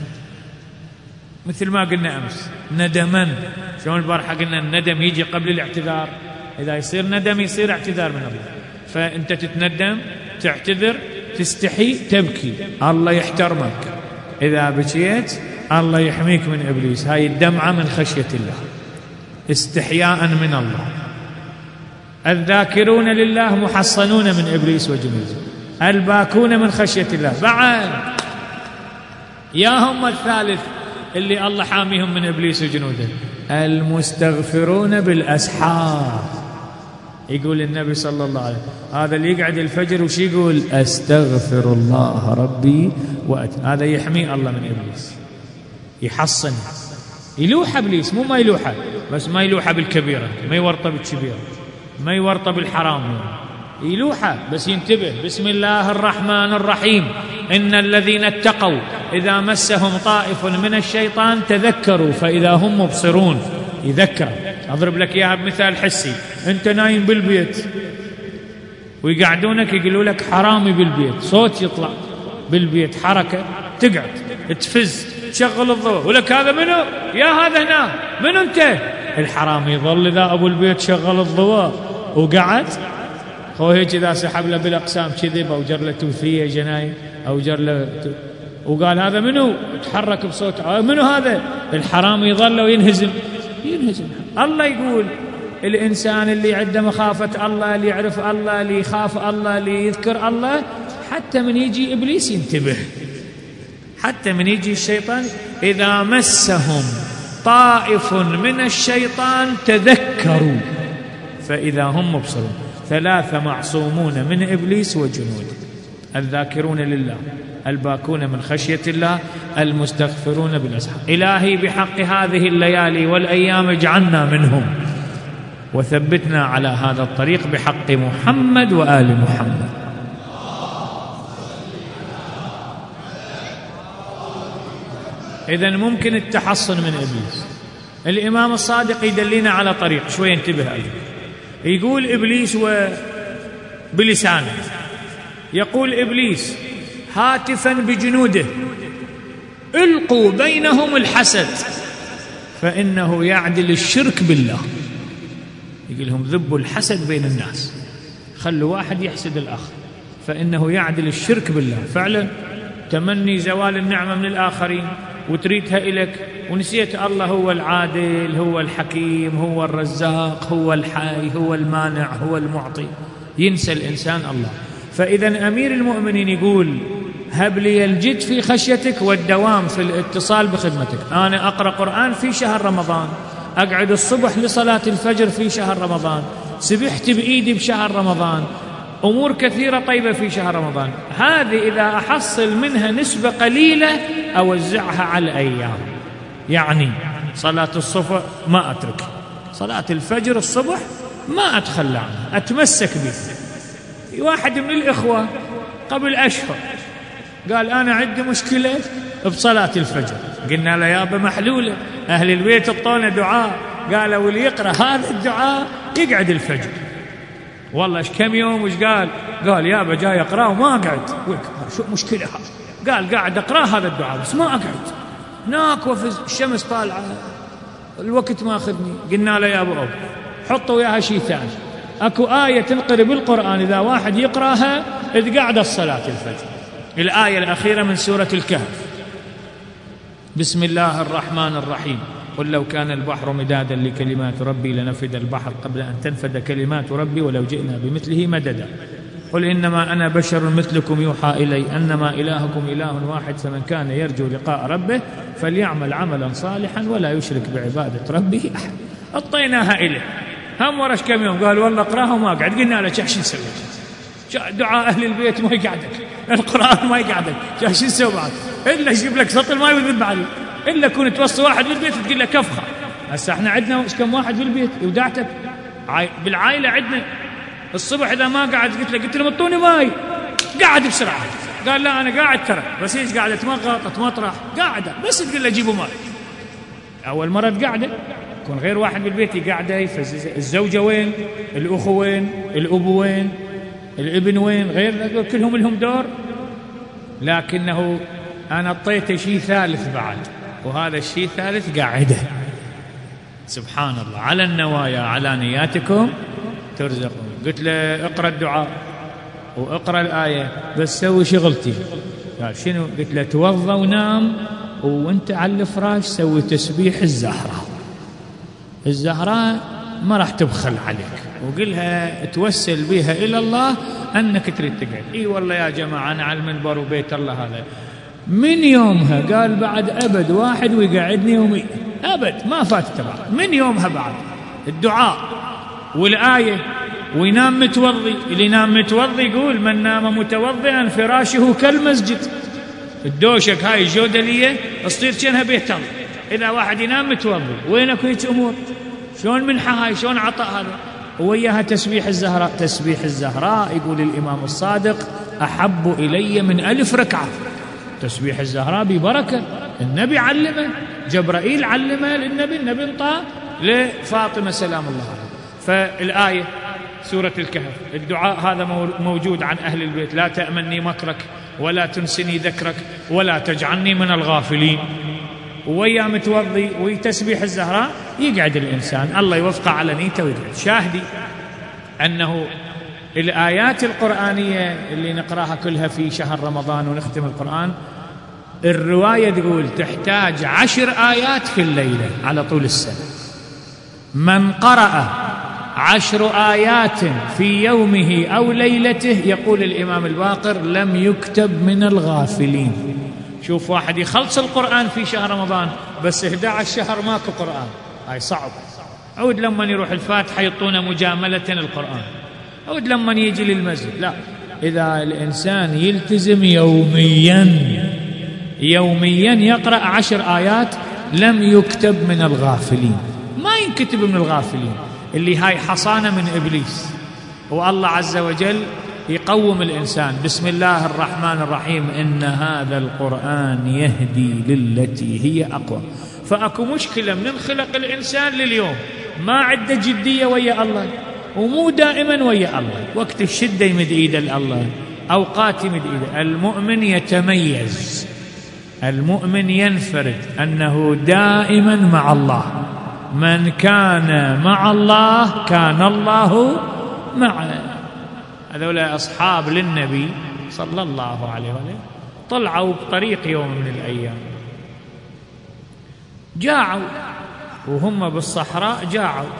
مثل ما قلنا أمس ندما. شلون البارحة قلنا الندم يجي قبل الاعتذار، إذا يصير ندم يصير اعتذار من الله. فأنت تتندم، تعتذر، تستحي، تبكي، الله يحترمك. إذا بكيت الله يحميك من إبليس. هاي الدمعة من خشية الله، استحياء من الله. الذاكرون لله محصنون من إبليس وجنوده، الباكون من خشية الله. بعد يا هم الثالث اللي الله حاميهم من إبليس وجنوده، المستغفرون بالأسحار. يقول النبي صلى الله عليه وسلم هذا اللي يقعد الفجر وش يقول؟ أستغفر الله ربي وأت... هذا يحمي الله من إبليس، يحصن. يلوح إبليس، مو ما يلوحه، بس ما يلوحه بالكبيرة، ما يورطه بالكبيرة، ما يورطه بالحرام، يلوحه بس ينتبه. بسم الله الرحمن الرحيم، إن الذين اتقوا إذا مسهم طائف من الشيطان تذكروا فإذا هم مبصرون. يذكر. أضرب لك إياها بمثال حسي. أنت نايم بالبيت ويقعدونك يقولوا لك حرامي بالبيت، صوت يطلع بالبيت، حركة، تقعد تفز، تشغل الضوء، ولك هذا منو؟ يا هذا هنا منو أنت؟ الحرامي يظل إذا أبو البيت شغل الضوء وقعد هو هيك، إذا سحب له بالأقسام كذب أو جر له توثية جناية أو جر له، وقال هذا منو؟ تحرك بصوت منو هذا؟ الحرام يظل وينهزم ينهزم. الله يقول الإنسان اللي عنده مخافة الله، اللي يعرف الله، اللي يخاف الله، اللي يذكر الله، حتى من يجي إبليس ينتبه، حتى من يجي الشيطان إذا مسهم طائف من الشيطان تذكروا فإذا هم مبصرون. ثلاثة معصومون من إبليس وجنوده: الذاكرون لله، الباكون من خشية الله، المستغفرون بالأسحار. إلهي بحق هذه الليالي والأيام اجعلنا منهم وثبتنا على هذا الطريق بحق محمد وآل محمد. إذن ممكن التحصن من إبليس. الإمام الصادق يدلنا على طريق شوي انتبه أيضا. يقول إبليس وبلسانه، يقول إبليس هاتفا بجنوده: القوا بينهم الحسد فإنه يعدل الشرك بالله. يقول لهم ذبوا الحسد بين الناس، خلوا واحد يحسد الآخر فإنه يعدل الشرك بالله. فعلا تمني زوال النعمة من الآخرين وتريدها إليك ونسيت الله هو العادل، هو الحكيم، هو الرزاق، هو الحي، هو المانع، هو المعطي. ينسى الإنسان الله. فإذا أمير المؤمنين يقول هب لي الجد في خشيتك والدوام في الاتصال بخدمتك. أنا أقرأ قرآن في شهر رمضان، أقعد الصبح لصلاة الفجر في شهر رمضان، سبحت بإيدي بشهر رمضان، أمور كثيرة طيبة في شهر رمضان. هذه إذا أحصل منها نسبة قليلة أوزعها على الأيام. يعني صلاة الصبح ما أترك، صلاة الفجر الصبح ما أتخلى عنها، أتمسك به. واحد من الإخوة قبل أشهر قال أنا عندي مشكلة بصلاة الفجر. قلنا له يابا محلولة، أهل البيت اعطونا دعاء، قالوا واللي يقرأ هذا الدعاء يقعد الفجر. والله ايش كم يوم وش قال؟ قال يابا جاي أقرأ وما أقعد. شو مشكلة؟ قال قاعد أقرأ هذا الدعاء بس ما أقعد، هناك وفي الشمس طالعة الوقت ما أخذني. قلنا له يا أبو أبو حطوا وياها شيء ثاني، أكو آية تنقرأ بالقرآن إذا واحد يقرأها تقعد الصلاة الفجر. الآية الأخيرة من سورة الكهف: بسم الله الرحمن الرحيم قل لو كان البحر مدادا لكلمات ربي لنفد البحر قبل أن تنفد كلمات ربي ولو جئنا بمثله مددا قل إنما أنا بشر مثلكم يوحى إلي أنما إلهكم إله واحد فمن كان يرجو لقاء ربه فليعمل عملا صالحا ولا يشرك بعبادة ربه أحد. أعطيناها إليه، هم ورش كم يوم قال والله اقراها وما قعد. قلنا له شو نسوي؟ دعاء أهل البيت ما يقعدك، القرآن ما يقعدك، شو نسوي بعد؟ إلا يجيب لك سطل ما يذب عليه، إلا كنت توصي واحد بالبيت تقول له كفخة. هسه احنا عندنا كم واحد بالبيت ودعتك بالعائلة عندنا الصبح إذا ما قعد قلت له قلت له مطوني ماي، قاعد بسرعة. قال لا أنا قاعد ترى بس إيش قاعدة تمغط تمطرح قاعدة بس تقول له جيبوا ماي. أول مرة قاعدة يكون غير واحد بالبيت قاعدة، الزوجة وين؟ الأخو وين؟ الأب وين؟ الابن وين؟ غير كلهم لهم دور. لكنه أنا أعطيته شيء ثالث بعد، وهذا الشيء الثالث قاعدة. سبحان الله، على النوايا على نياتكم ترزقون. قلت له اقرأ الدعاء واقرأ الآية بس سوي شغلتي. قال شنو؟ قلت له توضى ونام وانت على الفراش سوي تسبيح الزهراء. الزهراء ما راح تبخل عليك، وقلها توسل بها إلى الله أنك تريد تقعد. إي والله يا جماعة أنا على المنبر وبيت الله هذا من يومها قال بعد أبد واحد ويقعدني يومي أبد ما فات تبع من يومها بعد الدعاء والآية وينام متوضي. اللي ينام متوضي يقول من نام متوضئا فراشه كالمسجد. الدوشك هاي الجودلية تصير كأنها بيت الله إذا واحد ينام متوضي. وينك هيك أمور؟ شلون منحة هاي؟ شلون عطاء هذا؟ وياها تسبيح الزهراء. تسبيح الزهراء يقول الإمام الصادق أحب إلي من ألف ركعة. تسبيح الزهراء ببركة، النبي علمه، جبرائيل علمه للنبي، النبي انطاه لفاطمة سلام الله عليها. فالآية سورة الكهف، الدعاء هذا موجود عن أهل البيت: لا تأمني مكرك ولا تنسني ذكرك ولا تجعلني من الغافلين. ويا متوضي وتسبيح الزهراء يقعد الإنسان، الله يوفقه على نيته ويقعد. شاهدي أنه الآيات القرآنية اللي نقراها كلها في شهر رمضان ونختم القرآن الرواية تقول تحتاج عشر آيات في الليلة على طول السنة. من قرأ عشر آيات في يومه أو ليلته يقول الإمام الباقر لم يكتب من الغافلين. شوف واحد يخلص القرآن في شهر رمضان بس إحدى عشر شهر ماكو قرآن، هاي صعب. عود لما يروح الفاتحة يعطونا مجاملة القرآن، عود لما يجي للمسجد. لا، إذا الإنسان يلتزم يوميا يوميا يقرأ عشر آيات لم يكتب من الغافلين. ما ينكتب من الغافلين اللي هاي حصانة من إبليس، والله عز وجل يقوم الإنسان. بسم الله الرحمن الرحيم إن هذا القرآن يهدي للتي هي أقوى. فأكو مشكلة من خلق الإنسان لليوم ما عنده جدية ويا الله، ومو دائما ويا الله. وقت الشدة يمد إيده لله، أوقات يمد إيده. المؤمن يتميز، المؤمن ينفرد أنه دائما مع الله. من كان مع الله كان الله معه. هذول أصحاب للنبي صلى الله عليه وسلم طلعوا بطريق يوم من الأيام، جاعوا وهم بالصحراء، جاعوا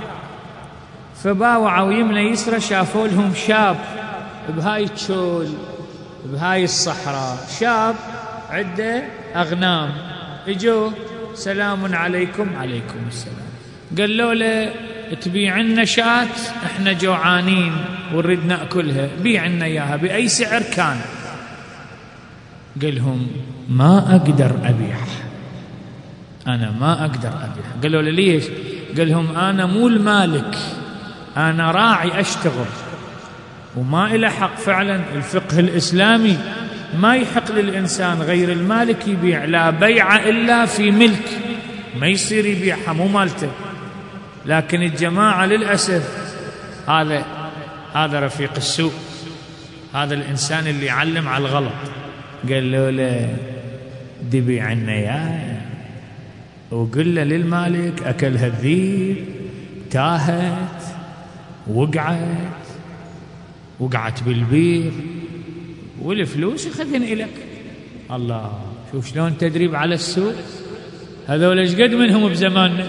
فباوعوا يمنى يسرى، شافوا لهم شاب بهاي الشول بهاي الصحراء، شاب عنده أغنام. اجوا سلام عليكم. عليكم السلام. قالوا له تبيع لنا شاة، احنا جوعانين ونريد ناكلها، بيع لنا اياها باي سعر كان. قال لهم ما اقدر ابيع، انا ما اقدر ابيع. قالوا له ليش؟ قال لهم انا مو المالك، انا راعي اشتغل وما إلى حق. فعلا الفقه الاسلامي ما يحق للانسان غير المالك يبيع، لا بيع الا في ملك، ما يصير يبيعها مو مالته. لكن الجماعة للأسف هذا هذا رفيق السوء، هذا الإنسان اللي يعلم على الغلط. قال له له دبي عنا يا، وقل له للمالك أكلها الذيب، تاهت وقعت وقعت بالبير والفلوس يخذن إلك. الله، شوف شلون تدريب على السوء. هذول ايش قد منهم بزماننا،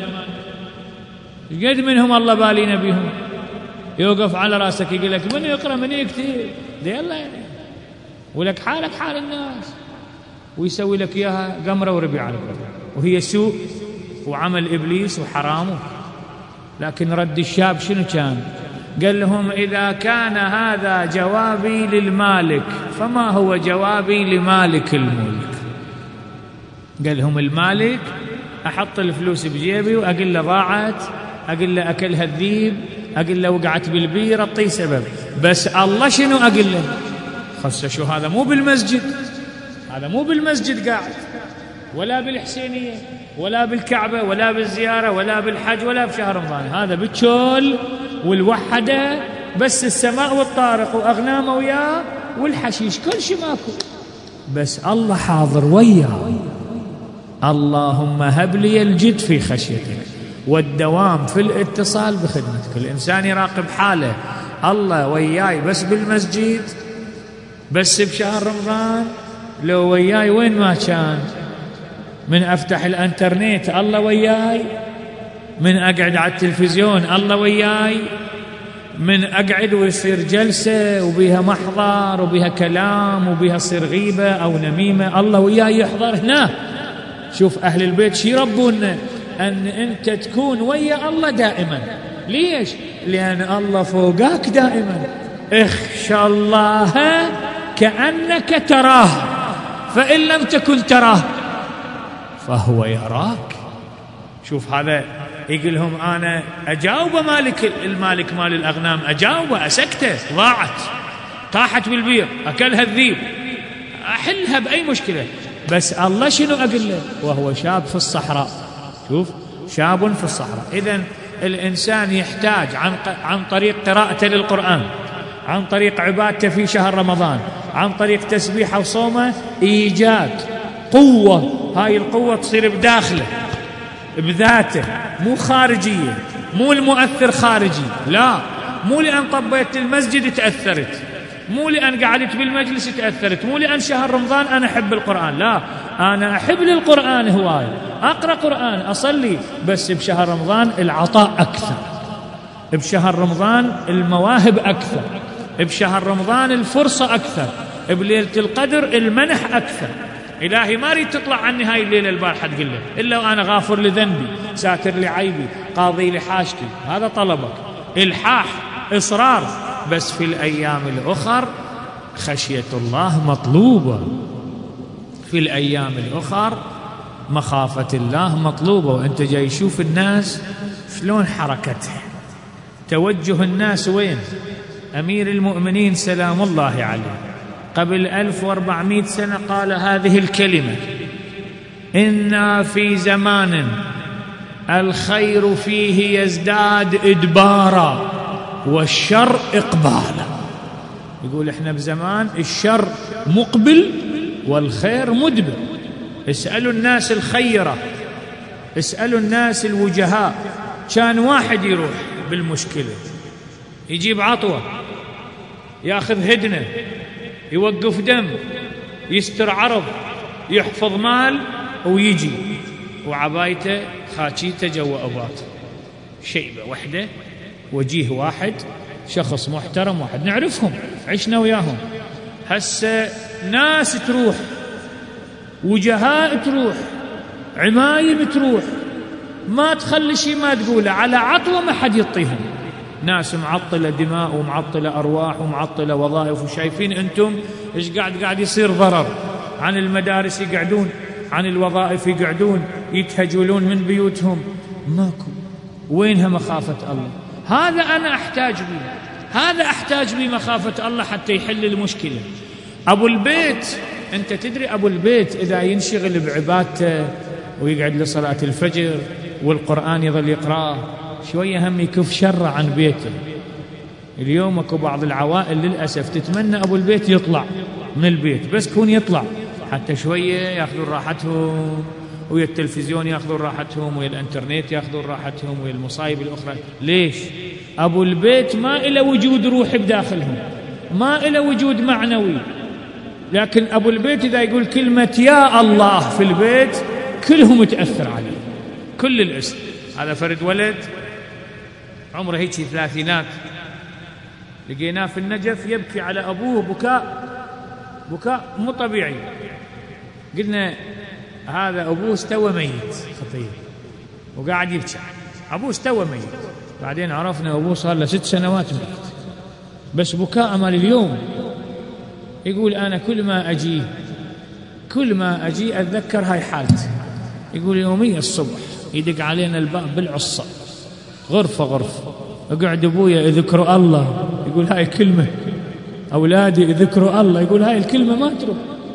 ايش قد منهم الله بالينا بهم. يوقف على راسك يقول لك من يقرأ من يكتب، دي الله يعني، ولك حالك حال الناس، ويسوي لك اياها قمره وربيع على القمر، وهي سوء وعمل ابليس وحرامه. لكن رد الشاب شنو كان؟ قال لهم اذا كان هذا جوابي للمالك فما هو جوابي لمالك الملك؟ قال لهم المالك احط الفلوس بجيبي واقول له ضاعت، اقول له اكلها الذيب، اقول له وقعت بالبير، اعطيه سبب. بس الله شنو اقول له؟ خاصه شو هذا مو بالمسجد، هذا مو بالمسجد قاعد، ولا بالحسينيه، ولا بالكعبه، ولا بالزياره، ولا بالحج، ولا بشهر رمضان. هذا بالشول والوحده، بس السماء والطارق واغنامه وياه والحشيش، كل شيء ماكو، بس الله حاضر وياه. اللهم هب لي الجد في خشيتك والدوام في الاتصال بخدمتك. الإنسان يراقب حاله، الله وياي بس بالمسجد، بس بشهر رمضان، لو وياي وين ما كان، من أفتح الانترنت الله وياي، من أقعد على التلفزيون الله وياي، من أقعد ويصير جلسة وبيها محضر وبيها كلام وبيها صير غيبة أو نميمة، الله وياي يحضر هنا. شوف أهل البيت شي يربونا أن أنت تكون ويا الله دائما. ليش؟ لأن الله فوقاك دائما. اخشى الله كأنك تراه، فإن لم تكن تراه فهو يراك. شوف هذا يقول لهم أنا أجاوب مالك المالك مال الأغنام، أجاوب أسكته، ضاعت طاحت بالبير، أكلها الذيب، أحلها بأي مشكلة. بس الله شنو أقول له وهو شاب في الصحراء؟ شوف، شاب في الصحراء. إذن الإنسان يحتاج عن عن طريق قراءته للقرآن، عن طريق عبادته في شهر رمضان، عن طريق تسبيحه وصومه، إيجاد قوة. هاي القوة تصير بداخله بذاته، مو خارجية، مو المؤثر خارجي. لا، مو لأن طبيت المسجد تأثرت، مو لأن قعدت بالمجلس تأثرت، مو لأن شهر رمضان أنا أحب القرآن. لا، أنا أحب للقرآن هواية، أقرأ قرآن، أصلي، بس بشهر رمضان العطاء أكثر، بشهر رمضان المواهب أكثر، بشهر رمضان الفرصة أكثر، بليلة القدر المنح أكثر. إلهي ما أريد تطلع عني هاي الليلة البارحة تقول له إلا وأنا غافر لذنبي، ساتر لعيبي، قاضي لحاجتي، هذا طلبك. إلحاح، إصرار، بس في الأيام الأخر خشية الله مطلوبة، في الأيام الأخر مخافة الله مطلوبة. وأنت جاي يشوف الناس شلون حركتها، توجه الناس وين. أمير المؤمنين سلام الله عليه قبل ألف وأربعمائة سنة قال هذه الكلمة: إنا في زمان الخير فيه يزداد إدبارا والشر إقبالا. يقول إحنا بزمان الشر مقبل والخير مدبر. اسألوا الناس الخيرة، اسألوا الناس الوجهاء. كان واحد يروح بالمشكلة يجيب عطوة، ياخذ هدنة، يوقف دم، يستر عرض، يحفظ مال، ويجي وعبايته خاكيته جوا أباط، شيبة وحدة، وجيه واحد، شخص محترم واحد نعرفهم عشنا وياهم. هسه ناس تروح، وجهاء تروح، عمايم تروح، ما تخلي شيء ما تقوله، على عطوة ما حد يعطيهم. ناس معطلة دماء ومعطلة أرواح ومعطلة وظائف، وشايفين أنتم إيش قاعد قاعد يصير ضرر. عن المدارس يقعدون، عن الوظائف يقعدون، يتهجلون من بيوتهم، ماكو. وينها مخافة الله؟ هذا أنا أحتاج به، هذا أحتاج به مخافة الله حتى يحل المشكلة. أبو البيت، أنت تدري أبو البيت إذا ينشغل بعبادته ويقعد لصلاة الفجر والقرآن يظل يقرأه، شوية هم يكف شر عن بيته. اليوم اكو بعض العوائل للأسف تتمنى أبو البيت يطلع من البيت، بس كون يطلع حتى شوية يأخذون راحتهم، ويا التلفزيون يأخذون راحتهم، ويا الانترنت يأخذون راحتهم، ويا المصايب الأخرى. ليش؟ أبو البيت ما إلى وجود روحي بداخلهم، ما إلى وجود معنوي. لكن أبو البيت إذا يقول كلمة يا الله في البيت كلهم يتأثر عليه، كل الاسم. هذا فرد ولد عمره هيك ثلاثينات، لقيناه في النجف يبكي على أبوه بكاء بكاء مو طبيعي. قلنا هذا أبوه استوى ميت خطير وقاعد يبكي، أبوه استوى ميت. بعدين عرفنا أبوه صار له ست سنوات ميت، بس بكاء مال اليوم. يقول أنا كل ما أجي كل ما أجي أتذكر هاي حالتي. يقول يوميا الصبح يدق علينا الباب بالعصا، غرفة غرفة، اقعد أبويا يذكروا الله، يقول هاي الكلمة، أولادي يذكروا الله، يقول هاي الكلمة ما تروح.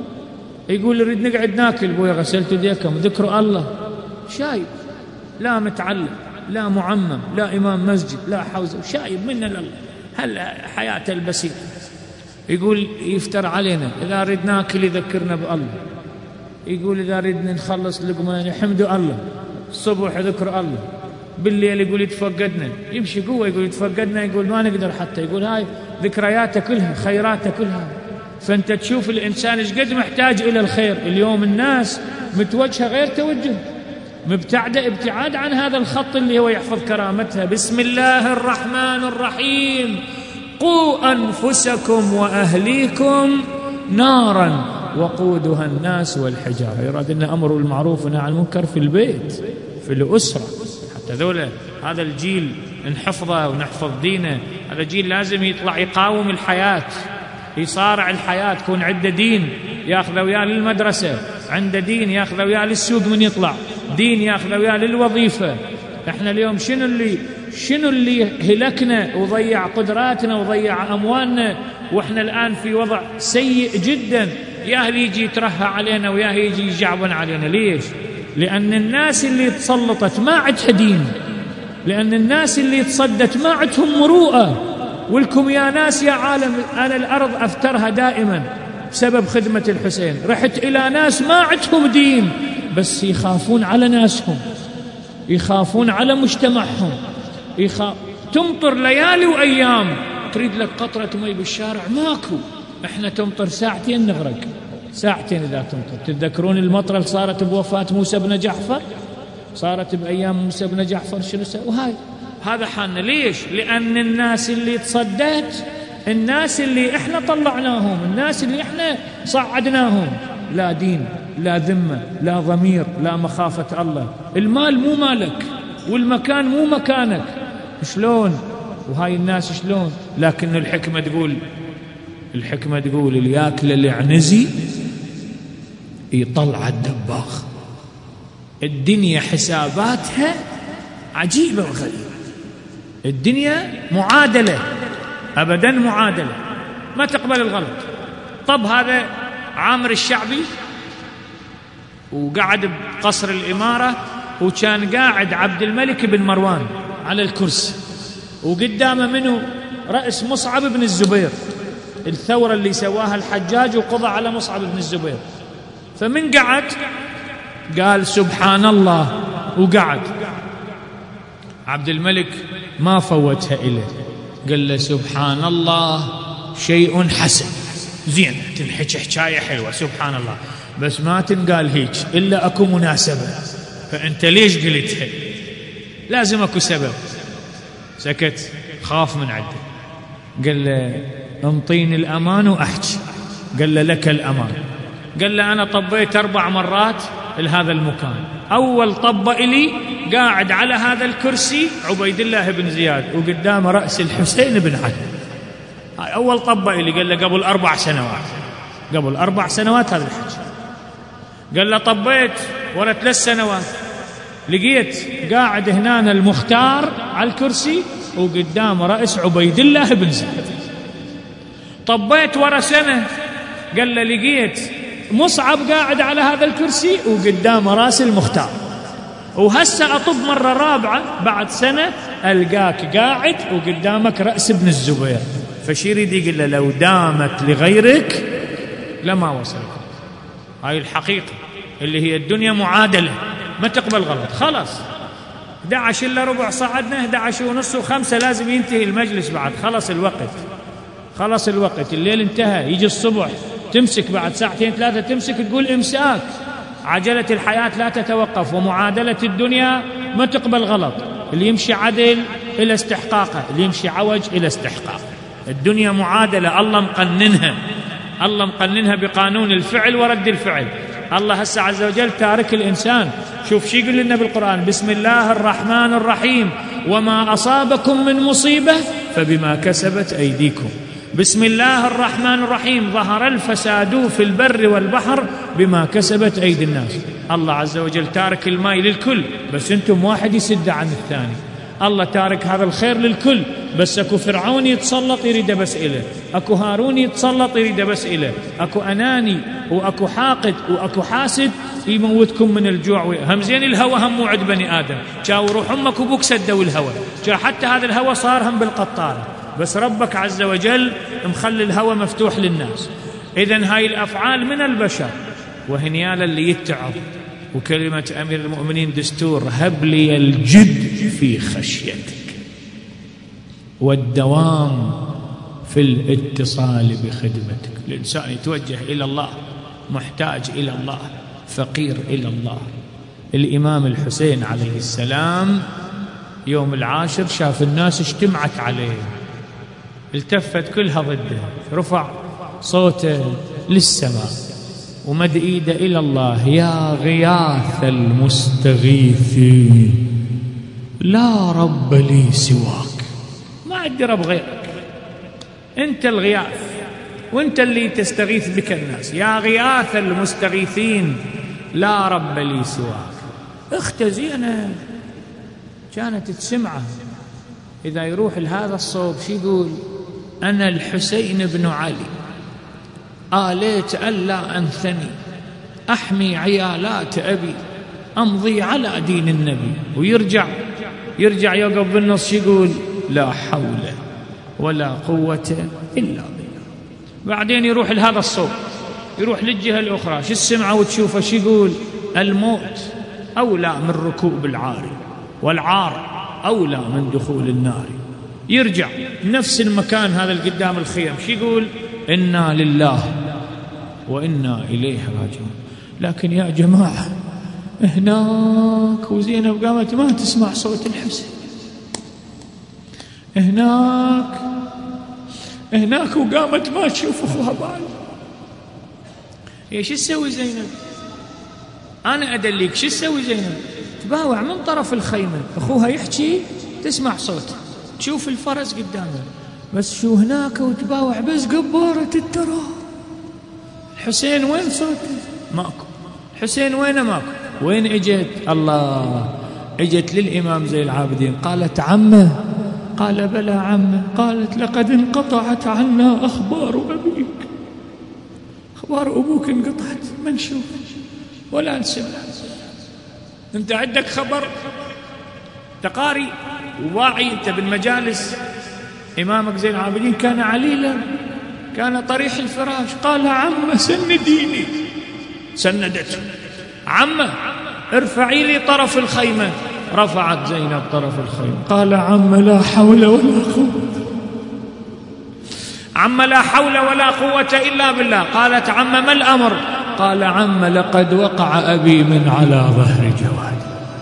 يقول نريد نقعد ناكل، أبويا غسلت يديكم، ذكروا الله. شايب، لا متعلم، لا معمم، لا إمام مسجد، لا حوزة، شايب منا لله، هل حياته البسيطة. يقول يفتر علينا إذا ريد ناكل يذكرنا بالله، يقول إذا ريد نخلص لقمة نحمدوا الله، الصبح ذكر الله، بالليل يقول يتفقدنا، يمشي قوة يقول يتفقدنا، يقول ما نقدر حتى، يقول هاي ذكرياته كلها، خيراته كلها. فأنت تشوف الإنسان إيش قد محتاج إلى الخير. اليوم الناس متوجهة غير توجه، مبتعدة ابتعاد عن هذا الخط اللي هو يحفظ كرامتها. بسم الله الرحمن الرحيم، قوا أنفسكم وأهليكم نارا وقودها الناس والحجارة. يراد أن أمر بالمعروف ونهي عن المنكر في البيت، في الأسرة، حتى ذولا هذا الجيل نحفظه ونحفظ دينه. هذا جيل لازم يطلع يقاوم الحياة، يصارع الحياة، تكون عنده دين ياخذه وياه للمدرسة، عنده دين ياخذه وياه للسوق من يطلع، دين ياخذه وياه للوظيفة. احنا اليوم شنو اللي شنو اللي هلكنا وضيع قدراتنا وضيع أموالنا، واحنا الآن في وضع سيء جدا. يا اللي يجي يترهى علينا ويا يجي يجعبن علينا. ليش؟ لأن الناس اللي تسلطت ما عندها دين، لأن الناس اللي تصدت ما عندهم مروءة. ولكم يا ناس يا عالم، أنا الأرض أفترها دائما بسبب خدمة الحسين. رحت إلى ناس ما عندهم دين، بس يخافون على ناسهم، يخافون على مجتمعهم، يخاف. تمطر ليالي وأيام، تريد لك قطرة مي بالشارع ماكو، احنا تمطر ساعتين نغرق، ساعتين إذا تمطر. تتذكرون المطرة اللي صارت بوفاة موسى بن جعفر، صارت بأيام موسى بن جعفر شنو سوى؟ وهاي هذا حالنا. ليش؟ لأن الناس اللي تصدت، الناس اللي إحنا طلعناهم، الناس اللي إحنا صعدناهم، لا دين لا ذمة لا ضمير لا مخافة الله. المال مو مالك والمكان مو مكانك، شلون؟ وهاي الناس شلون؟ لكن الحكمة تقول، الحكمة تقول اللي ياكل العنزي يطلع الدباغ. الدنيا حساباتها عجيبة وغريبة، الدنيا معادلة، أبدا معادلة ما تقبل الغلط. طب هذا عامر الشعبي وقعد بقصر الإمارة، وكان قاعد عبد الملك بن مروان على الكرسي، وقدامه منه رأس مصعب بن الزبير، الثورة اللي سواها الحجاج وقضى على مصعب بن الزبير. فمن قعد قال سبحان الله وقعد. عبد الملك ما فوتها إليه، قال له سبحان الله شيء حسن، زين تنحكي حكاية حلوة سبحان الله، بس ما تنقال هيك إلا أكو مناسبة. فأنت ليش قلتها؟ لازم أكو سبب. سكت، خاف من عده. قال له انطيني الأمان وأحكي. قال له لك الأمان. قال له أنا طبيت أربع مرات لهذا المكان. أول طبة إلي قاعد على هذا الكرسي عبيد الله بن زياد وقدام رأس الحسين بن علي. هاي أول طبة إلي. قال له قبل أربع سنوات، قبل أربع سنوات هذا الحكي. قال له طبيت ورا ثلاث سنوات لقيت قاعد هنا المختار على الكرسي وقدام رأس عبيد الله بن زياد. طبيت ورا سنة، قال له لقيت مصعب قاعد على هذا الكرسي وقدام راس المختار. وهسه أطب مرة رابعة بعد سنة ألقاك قاعد وقدامك رأس ابن الزبير. فشي يريد يقول له لو دامت لغيرك لما وصلك. هاي الحقيقة اللي هي الدنيا معادلة ما تقبل غلط. خلاص أحد عشر إلا ربع صعدنا، أحد عشر ونص وخمسة لازم ينتهي المجلس بعد، خلص الوقت، خلص الوقت، الليل انتهى. يجي الصبح تمسك بعد ساعتين ثلاثة، تمسك تقول إمساك. عجلة الحياة لا تتوقف، ومعادلة الدنيا ما تقبل غلط. اللي يمشي عدل إلى استحقاقه، اللي يمشي عوج إلى استحقاق. الدنيا معادلة الله مقننها، الله مقننها بقانون الفعل ورد الفعل. الله هسه عز وجل تارك الإنسان. شوف شي يقول لنا بالقرآن: بسم الله الرحمن الرحيم، وما أصابكم من مصيبة فبما كسبت أيديكم. بسم الله الرحمن الرحيم، ظهر الفساد في البر والبحر بما كسبت أيدي الناس. الله عز وجل تارك الماء للكل، بس انتم واحد يسد عن الثاني. الله تارك هذا الخير للكل، بس اكو فرعون يتسلط يريد بس إله، اكو هارون يتسلط يريد بس إله، اكو أناني واكو حاقد واكو حاسد يموتكم من الجوع. هم زين الهوى هم موعد بني آدم، جاو روح أمك وبوك سدوا الهوى، جا حتى هذا الهوى صار هم بالقطارة، بس ربك عز وجل مخلي الهوى مفتوح للناس. إذن هاي الأفعال من البشر، وهنيالا اللي يتعظ. وكلمة أمير المؤمنين دستور: هب لي الجد في خشيتك والدوام في الاتصال بخدمتك. الإنسان يتوجه إلى الله، محتاج إلى الله، فقير إلى الله. الإمام الحسين عليه السلام يوم العاشر شاف الناس اجتمعت عليه، التفت كلها ضده، رفع صوته للسماء ومد ايده الى الله: يا غياث المستغيثين لا رب لي سواك. ما عندي رب غيرك، انت الغياث وانت اللي تستغيث بك الناس. يا غياث المستغيثين لا رب لي سواك. اخته زينب كانت تسمعه، اذا يروح لهذا الصوب شي يقول: انا الحسين بن علي، آليت ألا أنثني، أحمي عيالات أبي، أمضي على دين النبي. ويرجع يرجع يوقف بالنص يقول: لا حول ولا قوة إلا بالله. بعدين يروح لهذا الصوب، يروح للجهة الأخرى، شو السمعة وتشوفه شو يقول: الموت أولى من ركوب العار، والعار أولى من دخول النار. يرجع نفس المكان هذا اللي قدام الخيم، شو يقول: إنا لله وإنا إليه راجعون. لكن يا جماعة هناك وزينب قامت ما تسمع صوت الحسين، هناك هناك وقامت ما تشوف أخوها بعد. ايش تسوي زينب؟ أنا أدليك شو تسوي زينب؟ تباوع من طرف الخيمة، أخوها يحكي تسمع صوت، تشوف الفرس قدامها، بس شو هناك وتباوع بس قبارة التراب. الحسين وين صوته؟ ماكو. الحسين وين؟ ماكو. وين اجت؟ الله، اجت للإمام زين العابدين قالت عمه، قال بلى عمه، قالت لقد انقطعت عنا أخبار أبيك، أخبار أبوك انقطعت، ما نشوف ولا نسمع. أنت عندك خبر تقاري وواعي أنت بالمجالس. إمامك زين العابدين كان عليلا، كان طريح الفراش، قال عمه سنديني، سندته، عمه ارفعي لي طرف الخيمة، رفعت زينب طرف الخيمة، قال عمه لا حول ولا قوة، عمه لا حول ولا قوة إلا بالله. قالت عمه ما الأمر؟ قال عمه لقد وقع أبي من على ظهر جواد.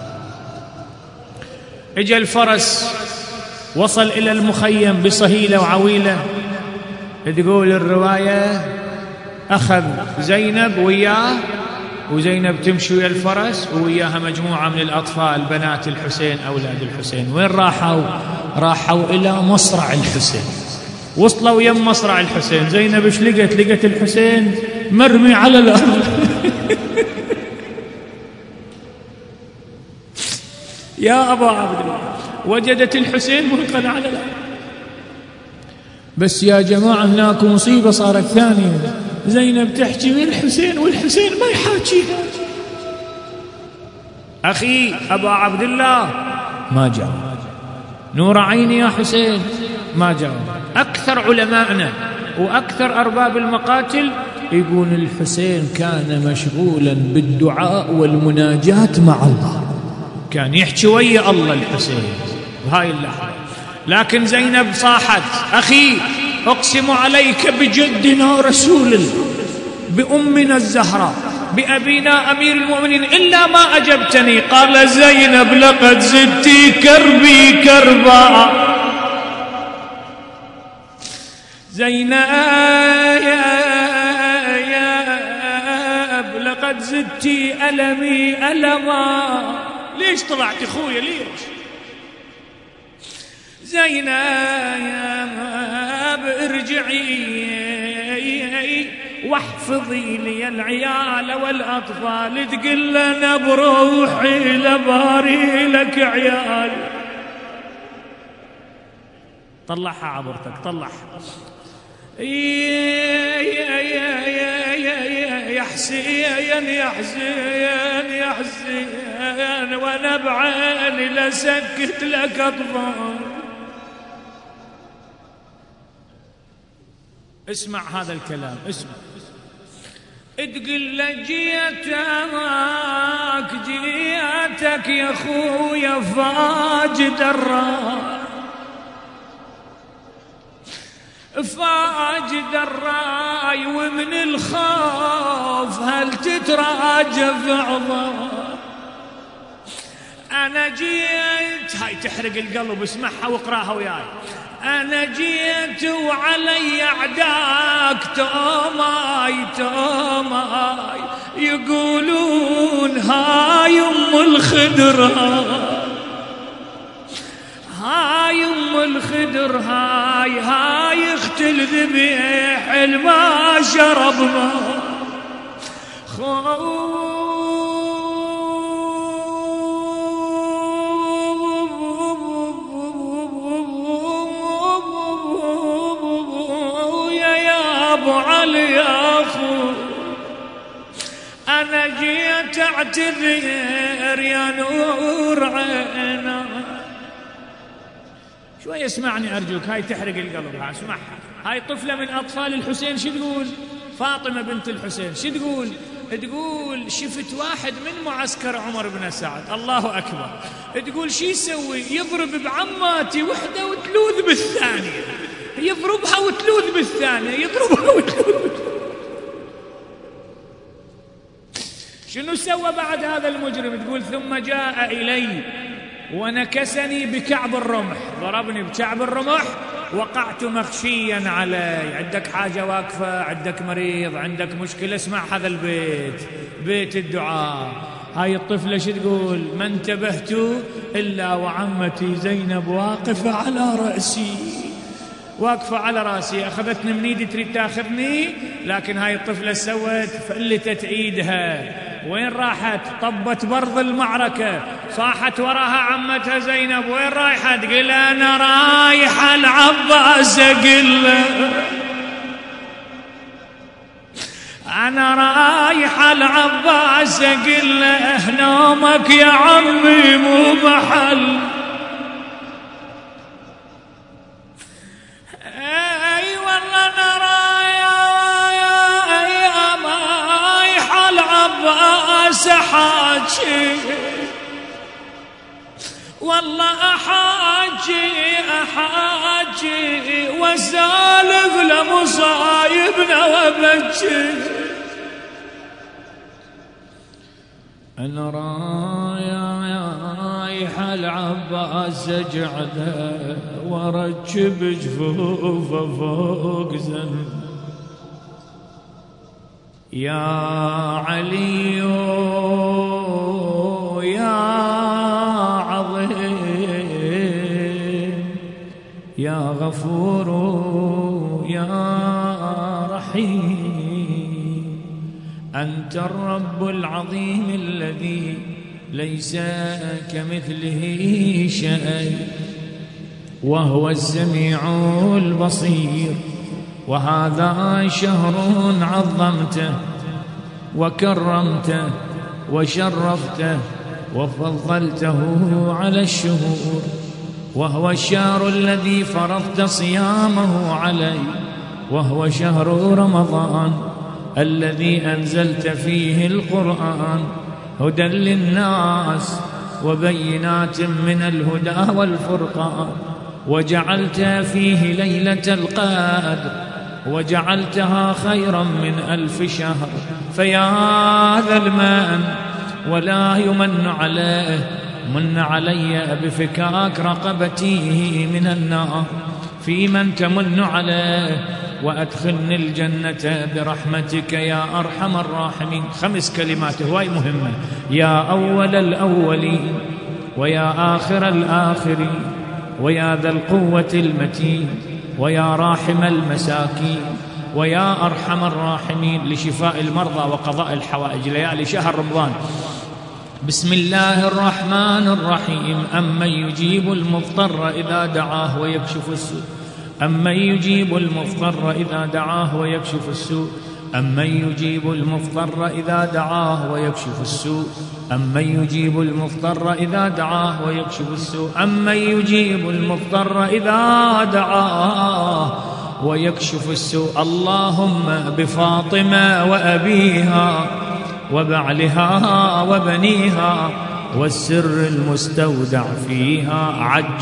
اجى الفرس وصل إلى المخيم بصهيلة وعويلة. تقول الرواية أخذ زينب وياه، وزينب تمشي ويا الفرس وياها مجموعة من الأطفال بنات الحسين أولاد الحسين. وين راحوا؟ راحوا إلى مصرع الحسين. وصلوا يم مصرع الحسين. زينب ايش لقت؟ لقت الحسين مرمي على الأرض يا أبا عبد الله، وجدت الحسين ملقا على الأرض. بس يا جماعة هناك مصيبة صارت ثانية. زينب تحكي من الحسين والحسين ما يحاكيها. أخي أبا عبد الله ما جاء، نور عيني يا حسين ما جاء. أكثر علماءنا وأكثر أرباب المقاتل يقول الحسين كان مشغولا بالدعاء والمناجاة مع الله، كان يحكي ويا الله الحسين بهاي اللحظة. لكن زينب صاحت أخي أقسم عليك بجدنا رسول الله، بأمنا الزهراء، بأبينا أمير المؤمنين إلا ما أجبتني. قال زينب لقد زدتي كربي كربا، زينب لقد زدتي ألمي ألما. ليش طلعت خويا ليش؟ زينب ارجعي واحفظي لي العيال والأطفال، تقول لنا بروحي لباري لك عيال. طلعها عبرتك، طلعها. يا حسين يا حسين يا حسين وانا بعيني لسكت لك اطفال. اسمع هذا الكلام، اسمع. تقول له جيتك جيتك يا خويا فاجد الراي، فاجد الراي ومن الخوف هل تتراجف عظام. أنا جيت، هاي تحرق القلب، اسمعها واقراها وياي. أنا جيت وعلي أعداك توماي توماي، يقولون هاي أم الخدر، هاي أم الخدر، هاي هاي اخت الذبيح الما شرب ما يا أبو علي يا أخو. أنا جيت أعتذر يا نور عينا. شوي اسمعني أرجوك، هاي تحرق القلب، هاي اسمعها. هاي طفلة من أطفال الحسين شو تقول؟ فاطمة بنت الحسين شو تقول؟ تقول شفت واحد من معسكر عمر بن سعد، الله أكبر، تقول شو يسوي؟ يضرب بعماتي وحدة وتلوذ بالثانية، يضربها وتلوذ بالثانية، يضربها وتلوذ بالثانية. شنو سوى بعد هذا المجرم؟ تقول ثم جاء إلي ونكسني بكعب الرمح، ضربني بكعب الرمح، وقعت مخشيا علي. عندك حاجة واقفة، عندك مريض، عندك مشكلة، اسمع هذا البيت، بيت الدعاء. هاي الطفلة شو تقول؟ ما انتبهت إلا وعمتي زينب واقفة على رأسي، واقفة على رأسي، أخذتني من ايدي تريد تاخذني، لكن هاي الطفلة سوت فلتت ايدها. وين راحت؟ طبت برض المعركة، صاحت وراها عمتها زينب. وين رايحة؟ تقول أنا رايحة العباس، أقول أنا رايحة العباس، أقول له نومك يا عمي مو محل. أي والله أنا رايحة العباس أحاجي، والله أحاجي أحاجي وسالف لمصايبنا وبجي. أنا رايحة العباس أجعله واركب جفوفه فوق زن. يا علي يا عظيم يا غفور يا رحيم، أنت الرب العظيم الذي ليس كمثله شيء، وهو السميع البصير. وهذا شهر عظمته وكرمته وشرفته وفضلته على الشهور، وهو الشهر الذي فرضت صيامه علي، وهو شهر رمضان الذي أنزلت فيه القرآن هدى للناس وبينات من الهدى والفرقان، وجعلت فيه ليلة القدر وجعلتها خيرا من ألف شهر. فيا ذا المن ولا يمن عليه، من علي بفكاك رقبتي من النار، في من تمن عليه وأدخلني الجنة برحمتك يا أرحم الراحمين. خمس كلمات هواي مهمة: يا أول الأولين ويا آخر الآخرين ويا ذا القوة المتين ويا راحم المساكين ويا أرحم الراحمين، لشفاء المرضى وقضاء الحوائج ليالي شهر رمضان. بسم الله الرحمن الرحيم. أمن يجيب المضطر إذا دعاه ويكشف السوء، أمن يجيب المضطر إذا دعاه ويكشف السوء، أمن يجيب المضطر إذا دعاه ويكشف السوء، أمن يجيب المضطر إذا دعاه ويكشف السوء، أمن يجيب المضطر إذا دعاه ويكشف السوء. اللهم بفاطمة وأبيها وبعلها وبنيها والسر المستودع فيها،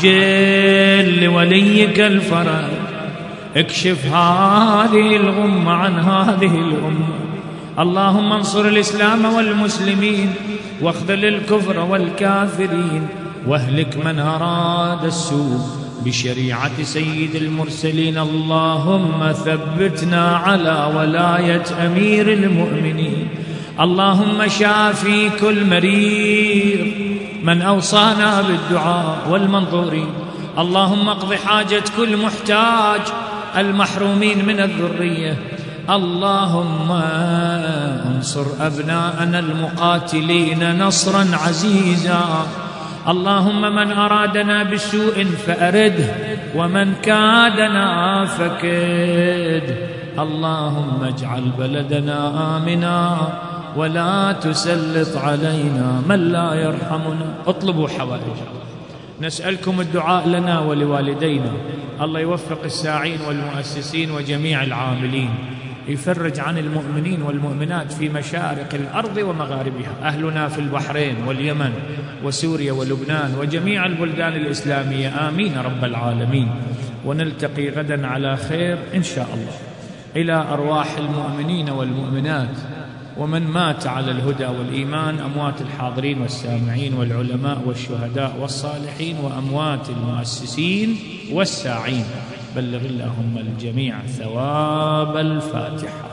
عجل لوليك الفرج، اكشف هذه الغمة عن هذه الأمة. اللهم انصر الإسلام والمسلمين واخذل الكفر والكافرين، واهلك من أراد السوء بشريعة سيد المرسلين. اللهم ثبتنا على ولاية أمير المؤمنين. اللهم شافي كل مريض من أوصانا بالدعاء والمنظورين. اللهم اقض حاجة كل محتاج، المحرومين من الذرية. اللهم انصر أبناءنا المقاتلين نصرا عزيزا. اللهم من أرادنا بسوء فأرده، ومن كادنا فكد. اللهم اجعل بلدنا آمنا ولا تسلط علينا من لا يرحمنا. اطلبوا حوائجنا. نسألكم الدعاء لنا ولوالدينا، الله يوفق الساعين والمؤسسين وجميع العاملين، يفرج عن المؤمنين والمؤمنات في مشارق الأرض ومغاربها، أهلنا في البحرين واليمن وسوريا ولبنان وجميع البلدان الإسلامية، آمين رب العالمين. ونلتقي غدا على خير إن شاء الله. إلى أرواح المؤمنين والمؤمنات ومن مات على الهدى والإيمان، أموات الحاضرين والسامعين والعلماء والشهداء والصالحين وأموات المؤسسين والساعين. بلغ اللهم الجميع ثواب الفاتحة.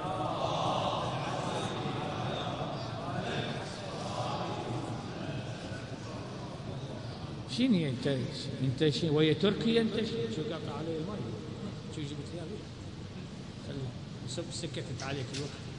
شنو انت انت شي ويا تركيا انت شو قاطع علي الماء شو جبت لي؟ خلي سكتت عليك الوقت.